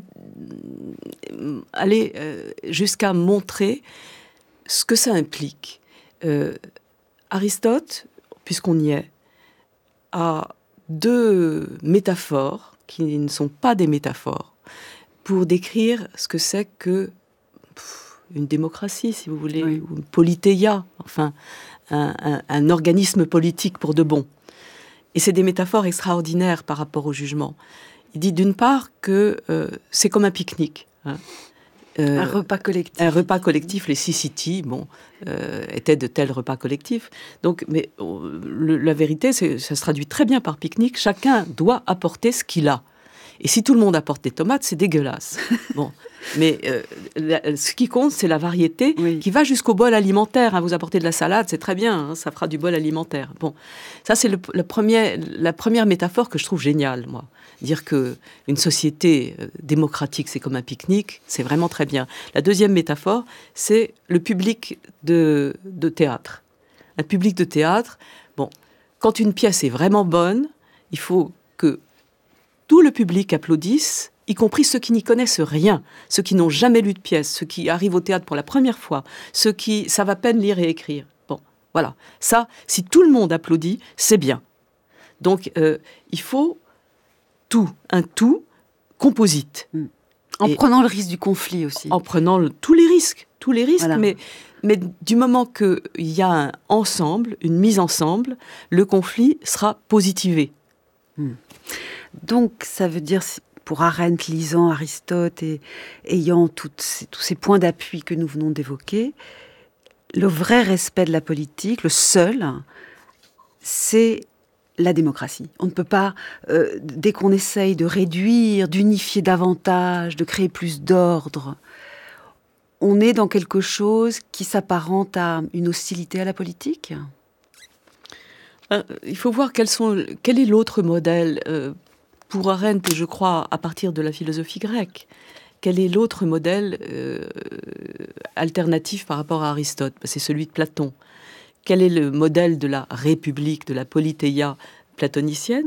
aller euh, jusqu'à montrer ce que ça implique. Euh, Aristote, puisqu'on y est, a deux métaphores qui ne sont pas des métaphores pour décrire ce que c'est que pff, une démocratie, si vous voulez, oui. ou une politeia, enfin, un, un, un organisme politique pour de bon. Et c'est des métaphores extraordinaires par rapport au jugement. Il dit d'une part que euh, c'est comme un pique-nique. Hein. Euh, un repas collectif. Un repas collectif, les Syssities, bon, euh, étaient de tels repas collectifs. Donc, mais euh, le, la vérité, c'est, ça se traduit très bien par pique-nique. Chacun doit apporter ce qu'il a. Et si tout le monde apporte des tomates, c'est dégueulasse. Bon, mais euh, la, ce qui compte, c'est la variété oui. qui va jusqu'au bol alimentaire. Hein. Vous apportez de la salade, c'est très bien, hein, ça fera du bol alimentaire. Bon, ça c'est le, le premier, la première métaphore que je trouve géniale, moi. Dire qu'une société démocratique, c'est comme un pique-nique, c'est vraiment très bien. La deuxième métaphore, c'est le public de, de théâtre. Un public de théâtre, bon, quand une pièce est vraiment bonne, il faut que tout le public applaudisse, y compris ceux qui n'y connaissent rien, ceux qui n'ont jamais lu de pièce, ceux qui arrivent au théâtre pour la première fois, ceux qui savent à peine lire et écrire. Bon, voilà. Ça, si tout le monde applaudit, c'est bien. Donc, euh, il faut tout, un tout composite. Mmh. En et prenant le risque du conflit aussi. En prenant le, tous les risques, tous les risques, voilà. mais, mais du moment qu'il y a un ensemble, une mise ensemble, le conflit sera positivé. Mmh. Donc, ça veut dire, pour Arendt, lisant Aristote et ayant toutes ces, tous ces points d'appui que nous venons d'évoquer, le vrai respect de la politique, le seul, c'est la démocratie. On ne peut pas, euh, dès qu'on essaye de réduire, d'unifier davantage, de créer plus d'ordre, on est dans quelque chose qui s'apparente à une hostilité à la politique. Euh, il faut voir quels sont, quel est l'autre modèle euh, pour Arendt, et je crois à partir de la philosophie grecque. Quel est l'autre modèle euh, alternatif par rapport à Aristote ? C'est celui de Platon. Quel est le modèle de la république, de la politeia platonicienne ?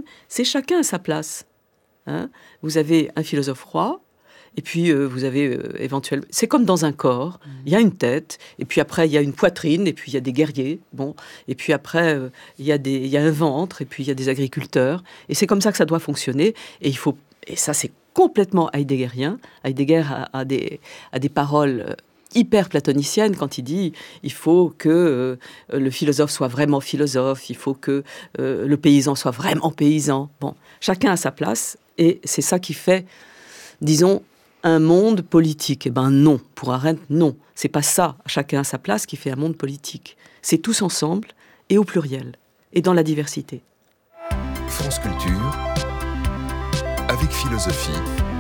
C'est chacun à sa place. Hein ? Vous avez un philosophe roi, et puis euh, vous avez euh, éventuellement... C'est comme dans un corps, il y a une tête, et puis après il y a une poitrine, et puis il y a des guerriers, bon, et puis après euh, il y a des, il y a un ventre, et puis il y a des agriculteurs, et c'est comme ça que ça doit fonctionner, et il faut... Et ça, c'est complètement heideggerien. Heidegger a, a, des, a des paroles hyper platoniciennes quand il dit il faut que euh, le philosophe soit vraiment philosophe, il faut que euh, le paysan soit vraiment paysan. Bon, chacun a sa place, et c'est ça qui fait, disons, un monde politique. Eh ben non, pour Arendt, non. C'est pas ça, chacun a sa place, qui fait un monde politique. C'est tous ensemble, et au pluriel, et dans la diversité. France Culture, avec philosophie,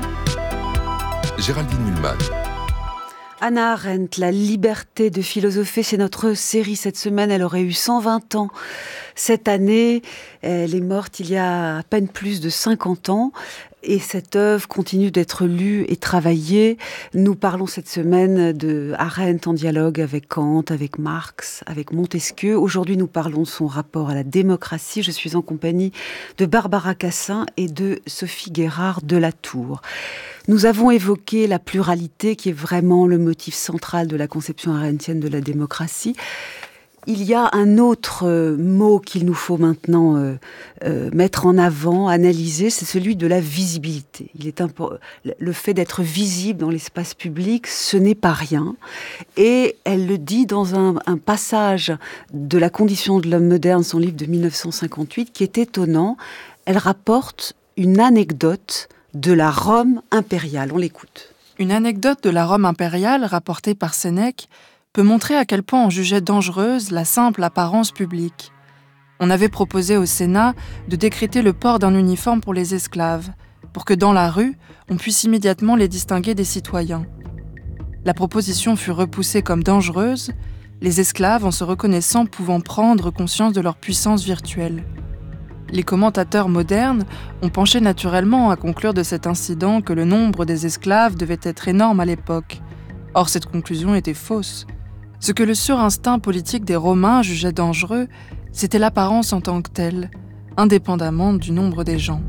Géraldine Mühlmann. Hannah Arendt, la liberté de philosopher, c'est notre série cette semaine. Elle aurait eu cent vingt ans cette année. Elle est morte il y a à peine plus de cinquante ans. Et cette œuvre continue d'être lue et travaillée. Nous parlons cette semaine de Arendt en dialogue avec Kant, avec Marx, avec Montesquieu. Aujourd'hui, nous parlons de son rapport à la démocratie. Je suis en compagnie de Barbara Cassin et de Sophie Guérard de La Tour. Nous avons évoqué la pluralité qui est vraiment le motif central de la conception arendtienne de la démocratie. Il y a un autre euh, mot qu'il nous faut maintenant euh, euh, mettre en avant, analyser, c'est celui de la visibilité. Il est impo- le fait d'être visible dans l'espace public, ce n'est pas rien. Et elle le dit dans un, un passage de La condition de l'homme moderne, son livre de mille neuf cent cinquante-huit, qui est étonnant. Elle rapporte une anecdote de la Rome impériale. On l'écoute. Une anecdote de la Rome impériale rapportée par Sénèque peut montrer à quel point on jugeait dangereuse la simple apparence publique. On avait proposé au Sénat de décréter le port d'un uniforme pour les esclaves, pour que dans la rue, on puisse immédiatement les distinguer des citoyens. La proposition fut repoussée comme dangereuse, les esclaves, en se reconnaissant, pouvant prendre conscience de leur puissance virtuelle. Les commentateurs modernes ont penché naturellement à conclure de cet incident que le nombre des esclaves devait être énorme à l'époque. Or, cette conclusion était fausse. Ce que le surinstinct politique des Romains jugeait dangereux, c'était l'apparence en tant que telle, indépendamment du nombre des gens.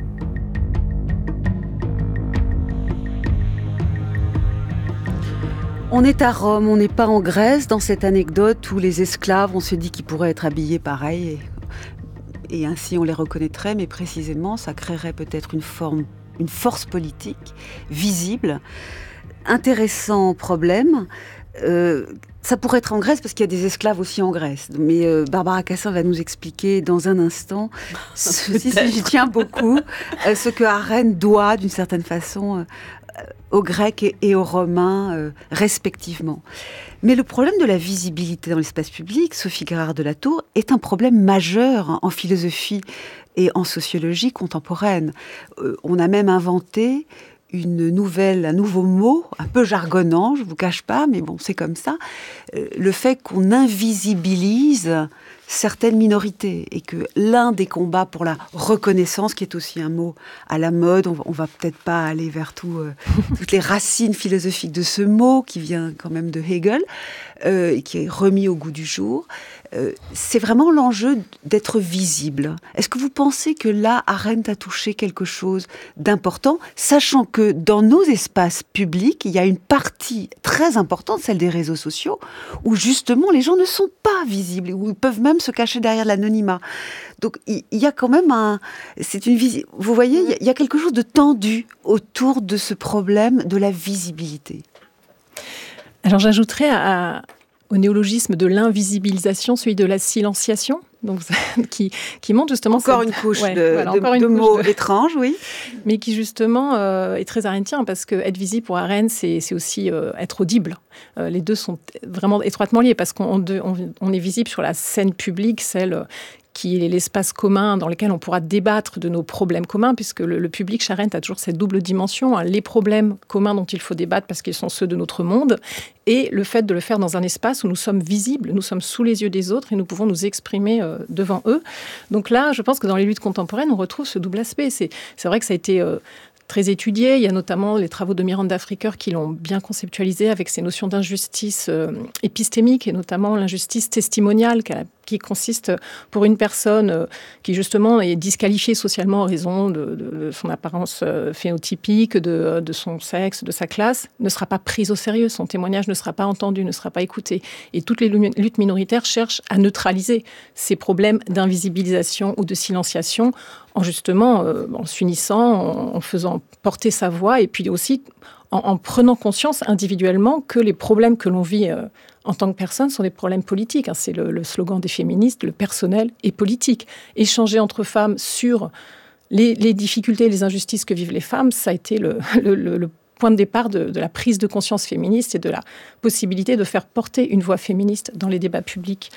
On est à Rome, on n'est pas en Grèce, dans cette anecdote où les esclaves, on se dit qu'ils pourraient être habillés pareil, et, et ainsi on les reconnaîtrait, mais précisément, ça créerait peut-être une forme, une force politique visible. Intéressant problème. Euh, ça pourrait être en Grèce parce qu'il y a des esclaves aussi en Grèce. Mais euh, Barbara Cassin va nous expliquer dans un instant, ceci, si j'y tiens beaucoup, euh, ce que Arendt doit d'une certaine façon euh, aux Grecs et, et aux Romains euh, respectivement. Mais le problème de la visibilité dans l'espace public, Sophie Guérard de La Tour, est un problème majeur en philosophie et en sociologie contemporaine. Euh, on a même inventé une nouvelle, un nouveau mot, un peu jargonnant, je ne vous cache pas, mais bon, c'est comme ça, euh, le fait qu'on invisibilise certaines minorités et que l'un des combats pour la reconnaissance, qui est aussi un mot à la mode, on va, on va peut-être pas aller vers tout, euh, toutes les racines philosophiques de ce mot qui vient quand même de Hegel euh, et qui est remis au goût du jour, euh, c'est vraiment l'enjeu d'être visible. Est-ce que vous pensez que là, Arendt a touché quelque chose d'important, sachant que dans nos espaces publics, il y a une partie très importante, celle des réseaux sociaux, où justement les gens ne sont pas visibles, où ils peuvent même se cacher derrière l'anonymat. Donc il y a quand même un... C'est une visi... Vous voyez, il y a quelque chose de tendu autour de ce problème de la visibilité. Alors j'ajouterais à, à, au néologisme de l'invisibilisation celui de la silenciation. donc, qui, qui montre justement... Encore cette... une couche ouais, de, voilà, de, encore une de couche mots de... étranges, oui. Mais qui justement euh, est très arendtien, parce que être visible pour Arendt, c'est, c'est aussi euh, être audible. Euh, les deux sont vraiment étroitement liés, parce qu'on on, on est visible sur la scène publique, celle... qui est l'espace commun dans lequel on pourra débattre de nos problèmes communs, puisque le, le public, chez Arendt, a toujours cette double dimension, hein, les problèmes communs dont il faut débattre parce qu'ils sont ceux de notre monde, et le fait de le faire dans un espace où nous sommes visibles, nous sommes sous les yeux des autres et nous pouvons nous exprimer euh, devant eux. Donc là, je pense que dans les luttes contemporaines, on retrouve ce double aspect. C'est, c'est vrai que ça a été... Euh, très étudié. Il y a notamment les travaux de Miranda Fricker qui l'ont bien conceptualisé avec ces notions d'injustice euh, épistémique, et notamment l'injustice testimoniale qui consiste pour une personne euh, qui justement est disqualifiée socialement en raison de, de, de son apparence euh, phénotypique, de, de son sexe, de sa classe, ne sera pas prise au sérieux. Son témoignage ne sera pas entendu, ne sera pas écouté. Et toutes les luttes minoritaires cherchent à neutraliser ces problèmes d'invisibilisation ou de silenciation en justement euh, en s'unissant, en, en faisant porter sa voix, et puis aussi en, en prenant conscience individuellement que les problèmes que l'on vit euh, en tant que personne sont des problèmes politiques. Hein. C'est le, le slogan des féministes, le personnel est politique. Échanger entre femmes sur les, les difficultés et les injustices que vivent les femmes, ça a été le, le, le, le point de départ de, de la prise de conscience féministe et de la possibilité de faire porter une voix féministe dans les débats publics.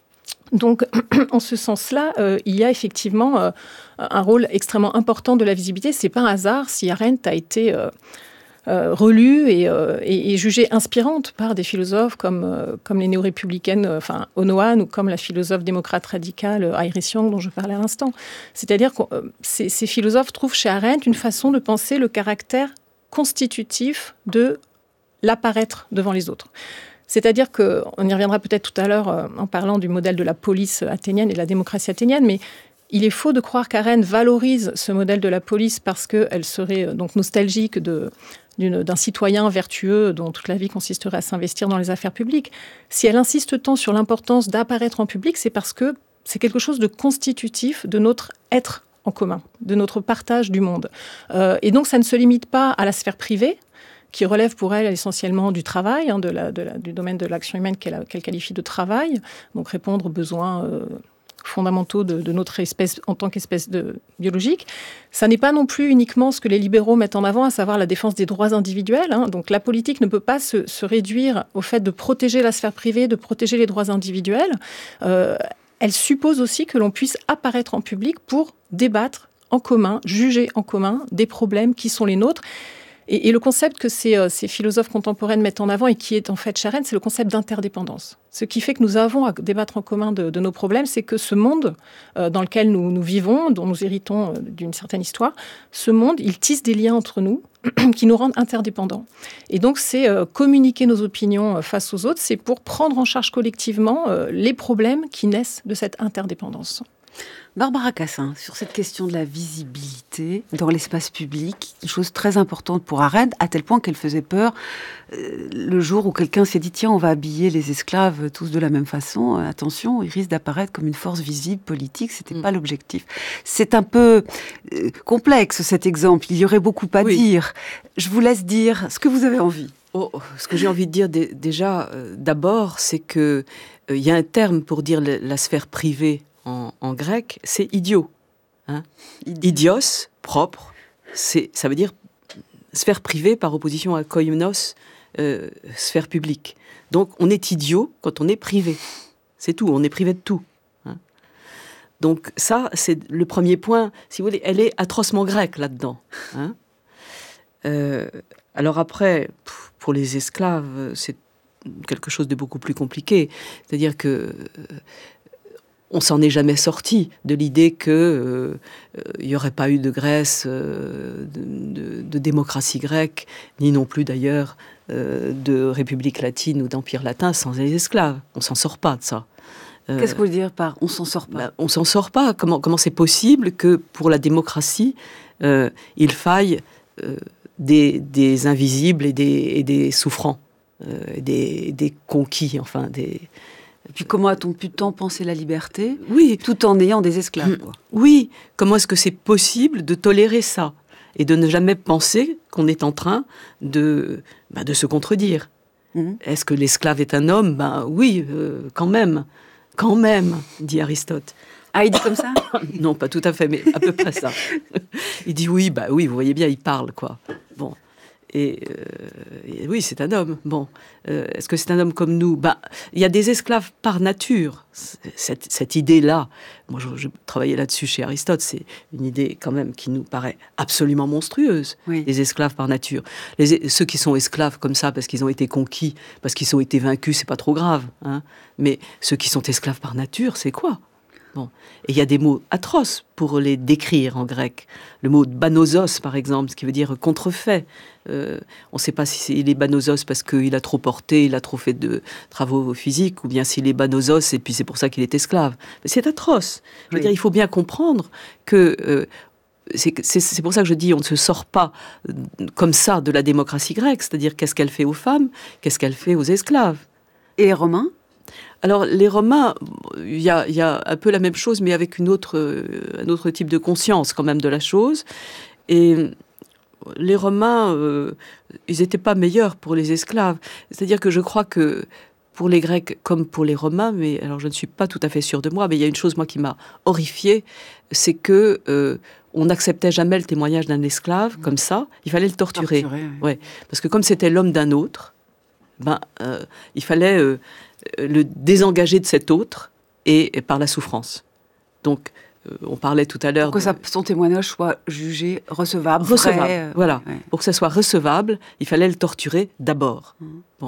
Donc, en ce sens-là, euh, il y a effectivement euh, un rôle extrêmement important de la visibilité. C'est pas un hasard si Arendt a été euh, euh, relue et, euh, et, et jugée inspirante par des philosophes comme, euh, comme les néo-républicaines, euh, enfin Onohan, ou comme la philosophe démocrate radicale Iris Young, dont je parlais à l'instant. C'est-à-dire que euh, ces, ces philosophes trouvent chez Arendt une façon de penser le caractère constitutif de l'apparaître devant les autres. C'est-à-dire qu'on y reviendra peut-être tout à l'heure euh, en parlant du modèle de la police athénienne et de la démocratie athénienne, mais il est faux de croire qu'Arendt valorise ce modèle de la police parce qu'elle serait euh, donc nostalgique de, d'une, d'un citoyen vertueux dont toute la vie consisterait à s'investir dans les affaires publiques. Si elle insiste tant sur l'importance d'apparaître en public, c'est parce que c'est quelque chose de constitutif de notre être en commun, de notre partage du monde. Euh, et donc ça ne se limite pas à la sphère privée, qui relève pour elle essentiellement du travail, hein, de la, de la, du domaine de l'action humaine qu'elle, qu'elle qualifie de travail, donc répondre aux besoins euh, fondamentaux de, de notre espèce en tant qu'espèce de, biologique. Ça n'est pas non plus uniquement ce que les libéraux mettent en avant, à savoir la défense des droits individuels. Hein. Donc la politique ne peut pas se, se réduire au fait de protéger la sphère privée, de protéger les droits individuels. Euh, elle suppose aussi que l'on puisse apparaître en public pour débattre en commun, juger en commun des problèmes qui sont les nôtres. Et, et le concept que ces, euh, ces philosophes contemporaines mettent en avant et qui est en fait chez Arendt, c'est le concept d'interdépendance. Ce qui fait que nous avons à débattre en commun de, de nos problèmes, c'est que ce monde euh, dans lequel nous, nous vivons, dont nous héritons euh, d'une certaine histoire, ce monde, il tisse des liens entre nous qui nous rendent interdépendants. Et donc, c'est euh, communiquer nos opinions euh, face aux autres, c'est pour prendre en charge collectivement euh, les problèmes qui naissent de cette interdépendance. Barbara Cassin, sur cette question de la visibilité dans l'espace public, une chose très importante pour Arendt, à tel point qu'elle faisait peur euh, le jour où quelqu'un s'est dit « Tiens, on va habiller les esclaves tous de la même façon. Attention, ils risquent d'apparaître comme une force visible politique. » C'était mmh. pas l'objectif. C'est un peu euh, complexe, cet exemple. Il y aurait beaucoup à oui. dire. Je vous laisse dire ce que vous avez envie. Oh, ce que j'ai envie de dire d- déjà, euh, d'abord, c'est qu'il euh, y a un terme pour dire la, la sphère privée En, en grec, c'est idiot. Hein? Idios, propre, c'est, ça veut dire sphère privée par opposition à koinos, euh, sphère publique. Donc on est idiot quand on est privé. C'est tout, on est privé de tout. Hein? Donc ça, c'est le premier point. Si vous voulez, elle est atrocement grecque là-dedans. Hein? Euh, alors après, pour les esclaves, c'est quelque chose de beaucoup plus compliqué. C'est-à-dire que... Euh, on s'en est jamais sorti de l'idée qu'il euh, n'y euh, aurait pas eu de Grèce, euh, de, de, de démocratie grecque, ni non plus d'ailleurs euh, de République latine ou d'Empire latin sans les esclaves. On s'en sort pas de ça. Euh, Qu'est-ce que vous voulez dire par « on s'en sort pas » ? Ben, on s'en sort pas. Comment, comment c'est possible que pour la démocratie, euh, il faille euh, des, des invisibles et des, et des souffrants, euh, des, des conquis, enfin des... Et puis comment a-t-on pu tant penser la liberté, oui, tout en ayant des esclaves, quoi. Oui, comment est-ce que c'est possible de tolérer ça et de ne jamais penser qu'on est en train de, bah, de se contredire. Mmh. Est-ce que l'esclave est un homme ? Ben oui, euh, quand même. quand même, dit Aristote. Ah, il dit comme ça ? Non, pas tout à fait, mais à peu près ça. Il dit oui, bah oui, vous voyez bien, il parle, quoi. Bon. Et, euh, et oui, c'est un homme. Bon. Euh, est-ce que c'est un homme comme nous ? Bah, il y a des esclaves par nature. Cette, cette idée-là, moi, je, je travaillais là-dessus chez Aristote, c'est une idée quand même qui nous paraît absolument monstrueuse. Oui. Les esclaves par nature. Les, ceux qui sont esclaves comme ça parce qu'ils ont été conquis, parce qu'ils ont été vaincus, c'est pas trop grave. Hein. Mais ceux qui sont esclaves par nature, c'est quoi ? Bon. Et il y a des mots atroces pour les décrire en grec. Le mot banosos, par exemple, ce qui veut dire contrefait. Euh, on ne sait pas si il est banosos parce qu'il a trop porté, il a trop fait de travaux physiques, ou bien s'il est banosos et puis c'est pour ça qu'il est esclave. Mais c'est atroce. Je veux oui. dire, il faut bien comprendre que... Euh, c'est, c'est, c'est pour ça que je dis on ne se sort pas comme ça de la démocratie grecque. C'est-à-dire qu'est-ce qu'elle fait aux femmes, qu'est-ce qu'elle fait aux esclaves. Et les Romains ? Alors, les Romains, il y a, y a un peu la même chose, mais avec une autre, euh, un autre type de conscience quand même de la chose. Et les Romains, euh, ils n'étaient pas meilleurs pour les esclaves. C'est-à-dire que je crois que pour les Grecs comme pour les Romains, mais alors je ne suis pas tout à fait sûre de moi, mais il y a une chose, moi, qui m'a horrifiée, c'est que euh, on n'acceptait jamais le témoignage d'un esclave, comme ça. Il fallait le torturer. torturer oui. Ouais. Parce que comme c'était l'homme d'un autre, ben, euh, il fallait... Euh, le désengager de cet autre et, et par la souffrance. Donc, euh, on parlait tout à l'heure... Pour que de... son témoignage soit jugé recevable. Recevable, vrai, euh, voilà. Ouais. Pour que ça soit recevable, il fallait le torturer d'abord. Mmh. Bon.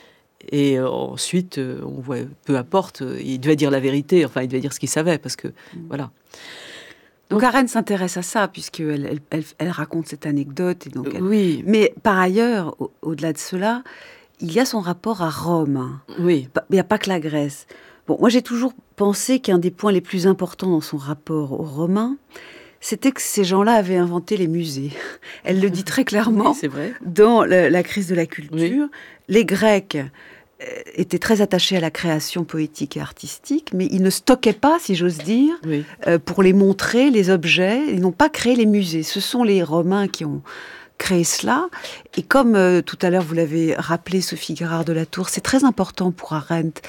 Et euh, ensuite, euh, on voit, peu importe, euh, il devait dire la vérité, enfin, il devait dire ce qu'il savait, parce que, mmh. voilà. Donc, donc Arène s'intéresse à ça, puisqu'elle elle, elle, elle raconte cette anecdote. Et donc elle... Oui. Mais par ailleurs, au, au-delà de cela... il y a son rapport à Rome. Oui. Il n'y a pas que la Grèce. Bon, moi, j'ai toujours pensé qu'un des points les plus importants dans son rapport aux Romains, c'était que ces gens-là avaient inventé les musées. Elle le dit très clairement. Oui, c'est vrai. Dans la, la crise de la culture. Oui. Les Grecs étaient très attachés à la création poétique et artistique, mais ils ne stockaient pas, si j'ose dire, oui. euh, pour les montrer, les objets. Ils n'ont pas créé les musées. Ce sont les Romains qui ont... créer cela. Et comme euh, tout à l'heure vous l'avez rappelé, Sophie Gérard de la Tour, c'est très important pour Arendt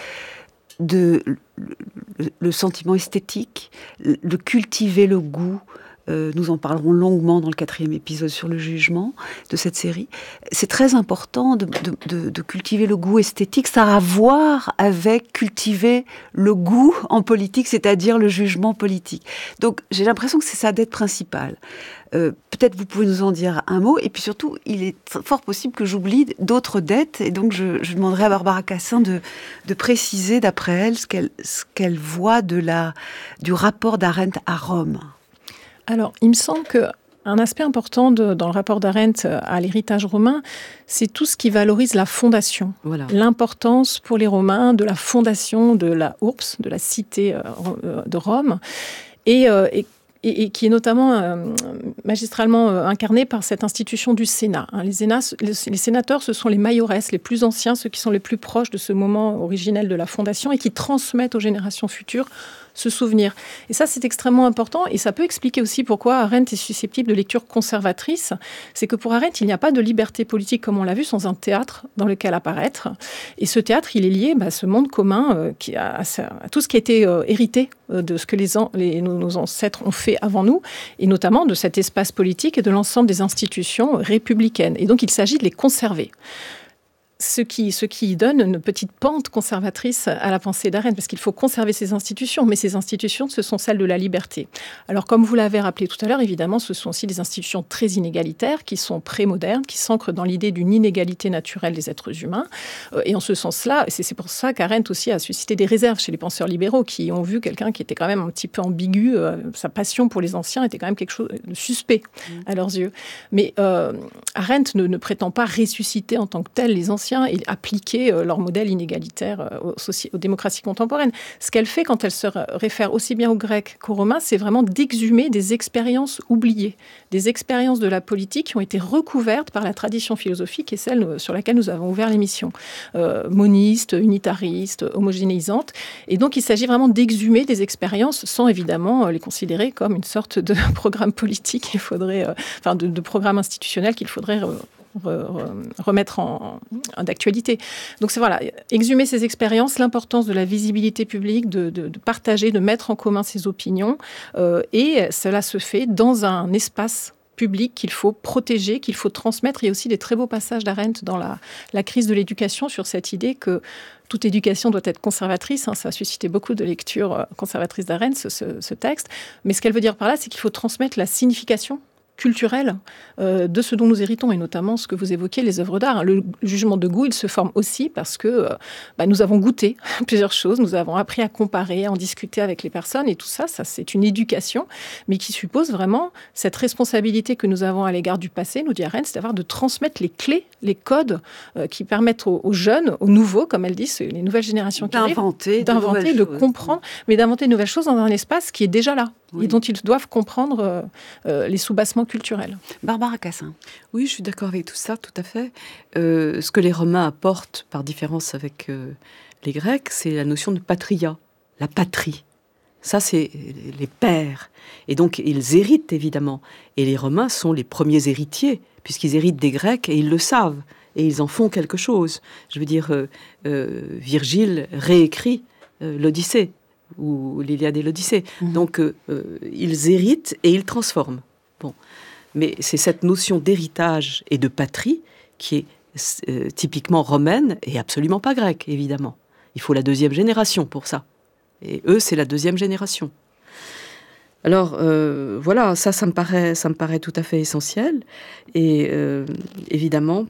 de le, le sentiment esthétique, de cultiver le goût. Euh, nous en parlerons longuement dans le quatrième épisode sur le jugement de cette série. C'est très important de, de, de, de cultiver le goût esthétique. Ça a à voir avec cultiver le goût en politique, c'est-à-dire le jugement politique. Donc j'ai l'impression que c'est sa dette principale. Euh, peut-être vous pouvez nous en dire un mot. Et puis surtout, il est fort possible que j'oublie d'autres dettes. Et donc je, je demanderai à Barbara Cassin de, de préciser, d'après elle, ce qu'elle, ce qu'elle voit de la, du rapport d'Arendt à Rome. Alors, il me semble qu'un aspect important de, dans le rapport d'Arendt à l'héritage romain, c'est tout ce qui valorise la fondation. Voilà. L'importance pour les Romains de la fondation de la Urps, de la cité euh, de Rome, et, euh, et Et, et qui est notamment euh, magistralement euh, incarné par cette institution du Sénat. Hein, les, sénats, les, les sénateurs, ce sont les maiores, les plus anciens, ceux qui sont les plus proches de ce moment originel de la fondation et qui transmettent aux générations futures ce souvenir. Et ça, c'est extrêmement important et ça peut expliquer aussi pourquoi Arendt est susceptible de lecture conservatrice. C'est que pour Arendt, il n'y a pas de liberté politique, comme on l'a vu, sans un théâtre dans lequel apparaître. Et ce théâtre, il est lié bah, à ce monde commun, euh, qui a, à, à tout ce qui a été euh, hérité euh, de ce que les, an, les, nos, nos ancêtres ont fait avant nous, et notamment de cet espace politique et de l'ensemble des institutions républicaines. Et donc, il s'agit de les conserver. Ce qui, ce qui donne une petite pente conservatrice à la pensée d'Arendt, parce qu'il faut conserver ces institutions, mais ces institutions, ce sont celles de la liberté. Alors, comme vous l'avez rappelé tout à l'heure, évidemment, ce sont aussi des institutions très inégalitaires, qui sont pré-modernes, qui s'ancrent dans l'idée d'une inégalité naturelle des êtres humains. Et en ce sens-là, c'est, c'est pour ça qu'Arendt aussi a suscité des réserves chez les penseurs libéraux, qui ont vu quelqu'un qui était quand même un petit peu ambigu. Euh, sa passion pour les anciens était quand même quelque chose de suspect à leurs yeux. Mais euh, Arendt ne, ne prétend pas ressusciter en tant que tel les anciens et appliquer euh, leur modèle inégalitaire euh, aux, soci- aux démocraties contemporaines. Ce qu'elle fait quand elle se réfère aussi bien aux Grecs qu'aux Romains, c'est vraiment d'exhumer des expériences oubliées, des expériences de la politique qui ont été recouvertes par la tradition philosophique et celle sur laquelle nous avons ouvert l'émission, euh, moniste, unitariste, homogénéisante. Et donc, il s'agit vraiment d'exhumer des expériences sans évidemment les considérer comme une sorte de programme politique qu'il faudrait, euh, enfin, de, de programme institutionnel qu'il faudrait euh, re, remettre en, en d'actualité. Donc c'est voilà, exhumer ces expériences, l'importance de la visibilité publique, de, de, de partager, de mettre en commun ses opinions, euh, et cela se fait dans un espace public qu'il faut protéger, qu'il faut transmettre. Il y a aussi des très beaux passages d'Arendt dans la, la crise de l'éducation sur cette idée que toute éducation doit être conservatrice. Hein, ça a suscité beaucoup de lectures conservatrices d'Arendt, ce, ce, ce texte. Mais ce qu'elle veut dire par là, c'est qu'il faut transmettre la signification culturelle euh, de ce dont nous héritons, et notamment ce que vous évoquez, les œuvres d'art. Le jugement de goût, il se forme aussi parce que euh, bah, nous avons goûté plusieurs choses, nous avons appris à comparer, à en discuter avec les personnes, et tout ça, ça c'est une éducation, mais qui suppose vraiment cette responsabilité que nous avons à l'égard du passé, nous dit Arendt, c'est d'avoir de transmettre les clés, les codes euh, qui permettent aux, aux jeunes, aux nouveaux, comme elle dit, les nouvelles générations qui arrivent, d'inventer, d'inventer, de, de comprendre, mais d'inventer de nouvelles choses dans un espace qui est déjà là. Oui. Et dont ils doivent comprendre euh, euh, les soubassements culturels. Barbara Cassin. Oui, je suis d'accord avec tout ça, tout à fait. Euh, ce que les Romains apportent, par différence avec euh, les Grecs, c'est la notion de patria, la patrie. Ça, c'est les pères. Et donc, ils héritent, évidemment. Et les Romains sont les premiers héritiers, puisqu'ils héritent des Grecs, et ils le savent. Et ils en font quelque chose. Je veux dire, euh, euh, Virgile réécrit euh, l'Odyssée, ou l'Iliade et l'Odyssée. Mmh. Donc, euh, ils héritent et ils transforment. Bon. Mais c'est cette notion d'héritage et de patrie qui est euh, typiquement romaine et absolument pas grecque, évidemment. Il faut la deuxième génération pour ça. Et eux, c'est la deuxième génération. Alors, euh, voilà, ça, ça me paraît, ça me paraît tout à fait essentiel. Et euh, évidemment,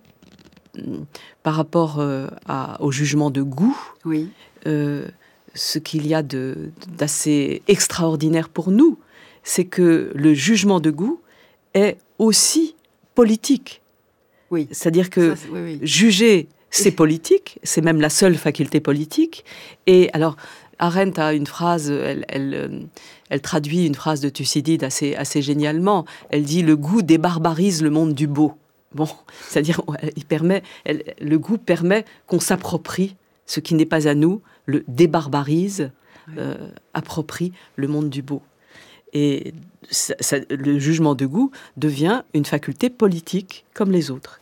par rapport euh, à, au jugement de goût, oui. euh, ce qu'il y a de, d'assez extraordinaire pour nous, c'est que le jugement de goût est aussi politique. Oui. C'est-à-dire que Ça, c'est, oui, oui. juger, c'est politique, c'est même la seule faculté politique. Et alors, Arendt a une phrase, elle, elle, elle traduit une phrase de Thucydide assez, assez génialement. Elle dit « Le goût débarbarise le monde du beau ». Bon, c'est-à-dire, il permet, elle, le goût permet qu'on s'approprie ce qui n'est pas à nous, le débarbarise, oui. euh, approprie le monde du beau. Et ça, ça, le jugement de goût devient une faculté politique comme les autres.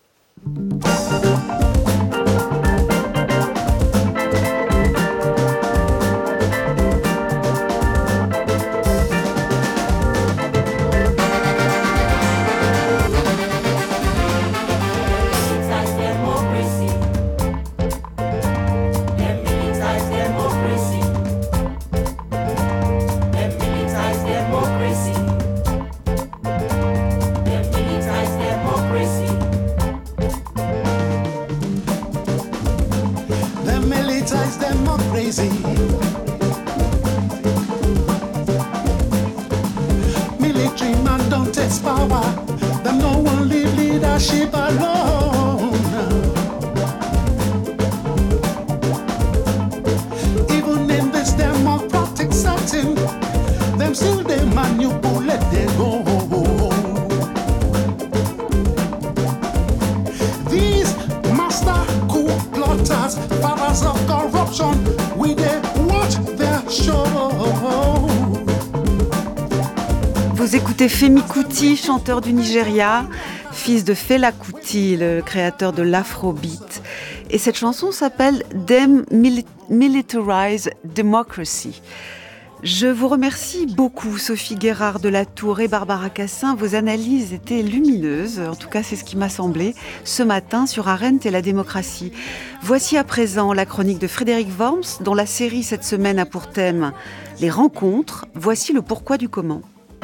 Military man don't test power. Them no one leave leadership alone. Even in this democratic setting, them still they manipulate they go. These master coup plotters, fathers of corruption, we they watch their show. Vous écoutez Femi Kuti, chanteur du Nigeria, fils de Fela Kuti, le créateur de l'Afrobeat. Et cette chanson s'appelle Demilitarize Democracy. Je vous remercie beaucoup, Sophie Guérard de la Tour et Barbara Cassin. Vos analyses étaient lumineuses, en tout cas c'est ce qui m'a semblé, ce matin sur Arendt et la démocratie. Voici à présent la chronique de Frédéric Worms, dont la série cette semaine a pour thème les rencontres. Voici le pourquoi du comment.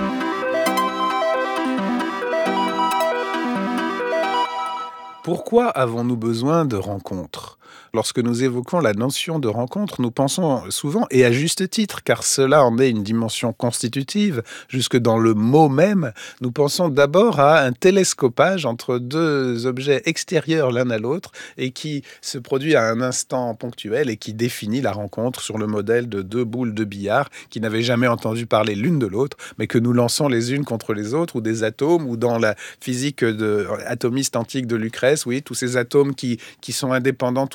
Pourquoi avons-nous besoin de rencontres ? Lorsque nous évoquons la notion de rencontre, nous pensons souvent, et à juste titre, car cela en est une dimension constitutive, jusque dans le mot même, nous pensons d'abord à un télescopage entre deux objets extérieurs l'un à l'autre et qui se produit à un instant ponctuel et qui définit la rencontre sur le modèle de deux boules de billard qui n'avaient jamais entendu parler l'une de l'autre, mais que nous lançons les unes contre les autres, ou des atomes, ou dans la physique de, atomiste antique de Lucrèce, oui, tous ces atomes qui, qui sont indépendants tous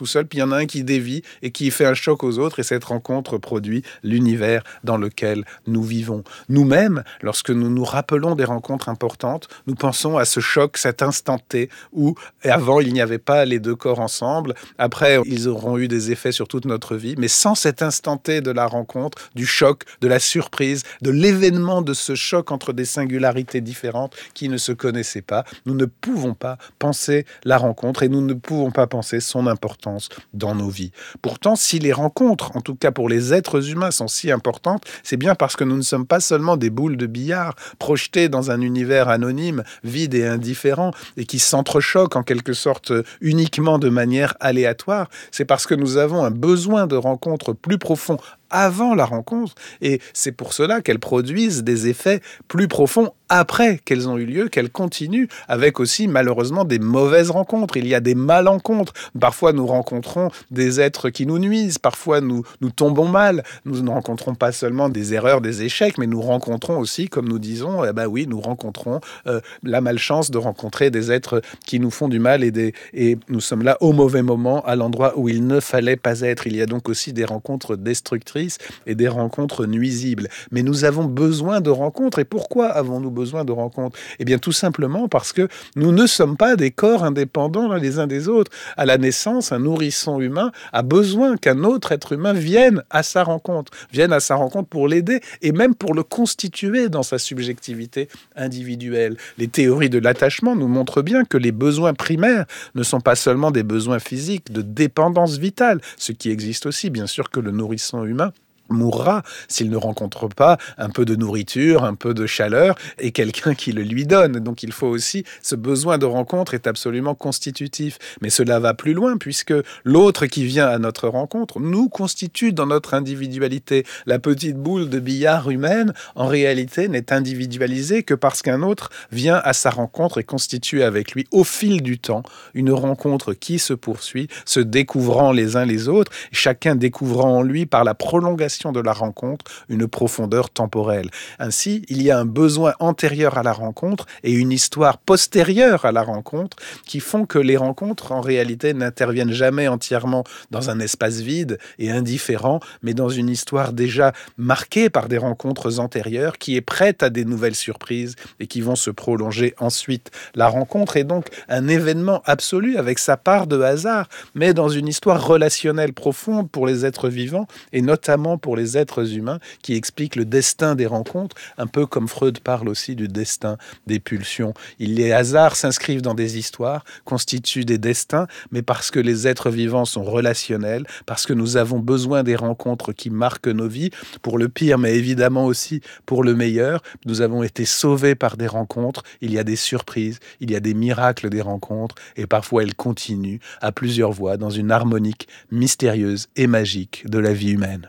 tout seul, puis il y en a un qui dévie et qui fait un choc aux autres, et cette rencontre produit l'univers dans lequel nous vivons. Nous-mêmes, lorsque nous nous rappelons des rencontres importantes, nous pensons à ce choc, cet instant T, où avant il n'y avait pas les deux corps ensemble, après ils auront eu des effets sur toute notre vie, mais sans cet instant T de la rencontre, du choc, de la surprise, de l'événement de ce choc entre des singularités différentes qui ne se connaissaient pas, nous ne pouvons pas penser la rencontre et nous ne pouvons pas penser son importance dans nos vies. Pourtant, si les rencontres, en tout cas pour les êtres humains, sont si importantes, c'est bien parce que nous ne sommes pas seulement des boules de billard projetées dans un univers anonyme, vide et indifférent, et qui s'entrechoquent en quelque sorte uniquement de manière aléatoire. C'est parce que nous avons un besoin de rencontres plus profonds avant la rencontre, et c'est pour cela qu'elles produisent des effets plus profonds après qu'elles ont eu lieu, qu'elles continuent, avec aussi malheureusement des mauvaises rencontres. Il y a des malencontres. Parfois nous rencontrons des êtres qui nous nuisent, parfois nous, nous tombons mal. Nous ne rencontrons pas seulement des erreurs, des échecs, mais nous rencontrons aussi, comme nous disons, eh ben oui, nous rencontrons euh, la malchance de rencontrer des êtres qui nous font du mal, et, des, et nous sommes là au mauvais moment, à l'endroit où il ne fallait pas être. Il y a donc aussi des rencontres destructrices et des rencontres nuisibles. Mais nous avons besoin de rencontres. Et pourquoi avons-nous besoin de rencontres ? Eh bien, tout simplement parce que nous ne sommes pas des corps indépendants les uns des autres. À la naissance, un nourrisson humain a besoin qu'un autre être humain vienne à sa rencontre, vienne à sa rencontre pour l'aider et même pour le constituer dans sa subjectivité individuelle. Les théories de l'attachement nous montrent bien que les besoins primaires ne sont pas seulement des besoins physiques de dépendance vitale, ce qui existe aussi, bien sûr, que le nourrisson humain mourra s'il ne rencontre pas un peu de nourriture, un peu de chaleur et quelqu'un qui le lui donne. Donc il faut aussi, ce besoin de rencontre est absolument constitutif. Mais cela va plus loin puisque l'autre qui vient à notre rencontre nous constitue dans notre individualité. La petite boule de billard humaine, en réalité, n'est individualisée que parce qu'un autre vient à sa rencontre et constitue avec lui, au fil du temps, une rencontre qui se poursuit, se découvrant les uns les autres, chacun découvrant en lui par la prolongation de la rencontre une profondeur temporelle. Ainsi, il y a un besoin antérieur à la rencontre et une histoire postérieure à la rencontre qui font que les rencontres, en réalité, n'interviennent jamais entièrement dans un espace vide et indifférent, mais dans une histoire déjà marquée par des rencontres antérieures qui est prête à des nouvelles surprises et qui vont se prolonger ensuite. La rencontre est donc un événement absolu avec sa part de hasard, mais dans une histoire relationnelle profonde pour les êtres vivants et notamment pour les êtres humains qui explique le destin des rencontres, un peu comme Freud parle aussi du destin des pulsions. Les hasards s'inscrivent dans des histoires, constituent des destins, mais parce que les êtres vivants sont relationnels, parce que nous avons besoin des rencontres qui marquent nos vies, pour le pire, mais évidemment aussi pour le meilleur. Nous avons été sauvés par des rencontres, il y a des surprises, il y a des miracles des rencontres, et parfois elles continuent à plusieurs voix dans une harmonique mystérieuse et magique de la vie humaine.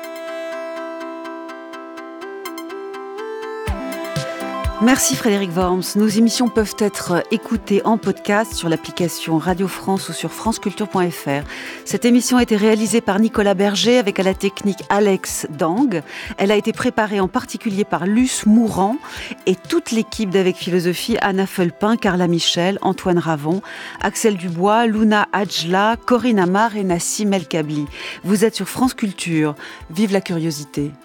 Merci Frédéric Worms. Nos émissions peuvent être écoutées en podcast sur l'application Radio France ou sur franceculture point f r. Cette émission a été réalisée par Nicolas Berger avec à la technique Alex Dang. Elle a été préparée en particulier par Luce Mourant et toute l'équipe d'Avec Philosophie, Anna Felpin, Carla Michel, Antoine Ravon, Axel Dubois, Luna Adjla, Corinne Amar et Nassim El Kabli. Vous êtes sur France Culture. Vive la curiosité.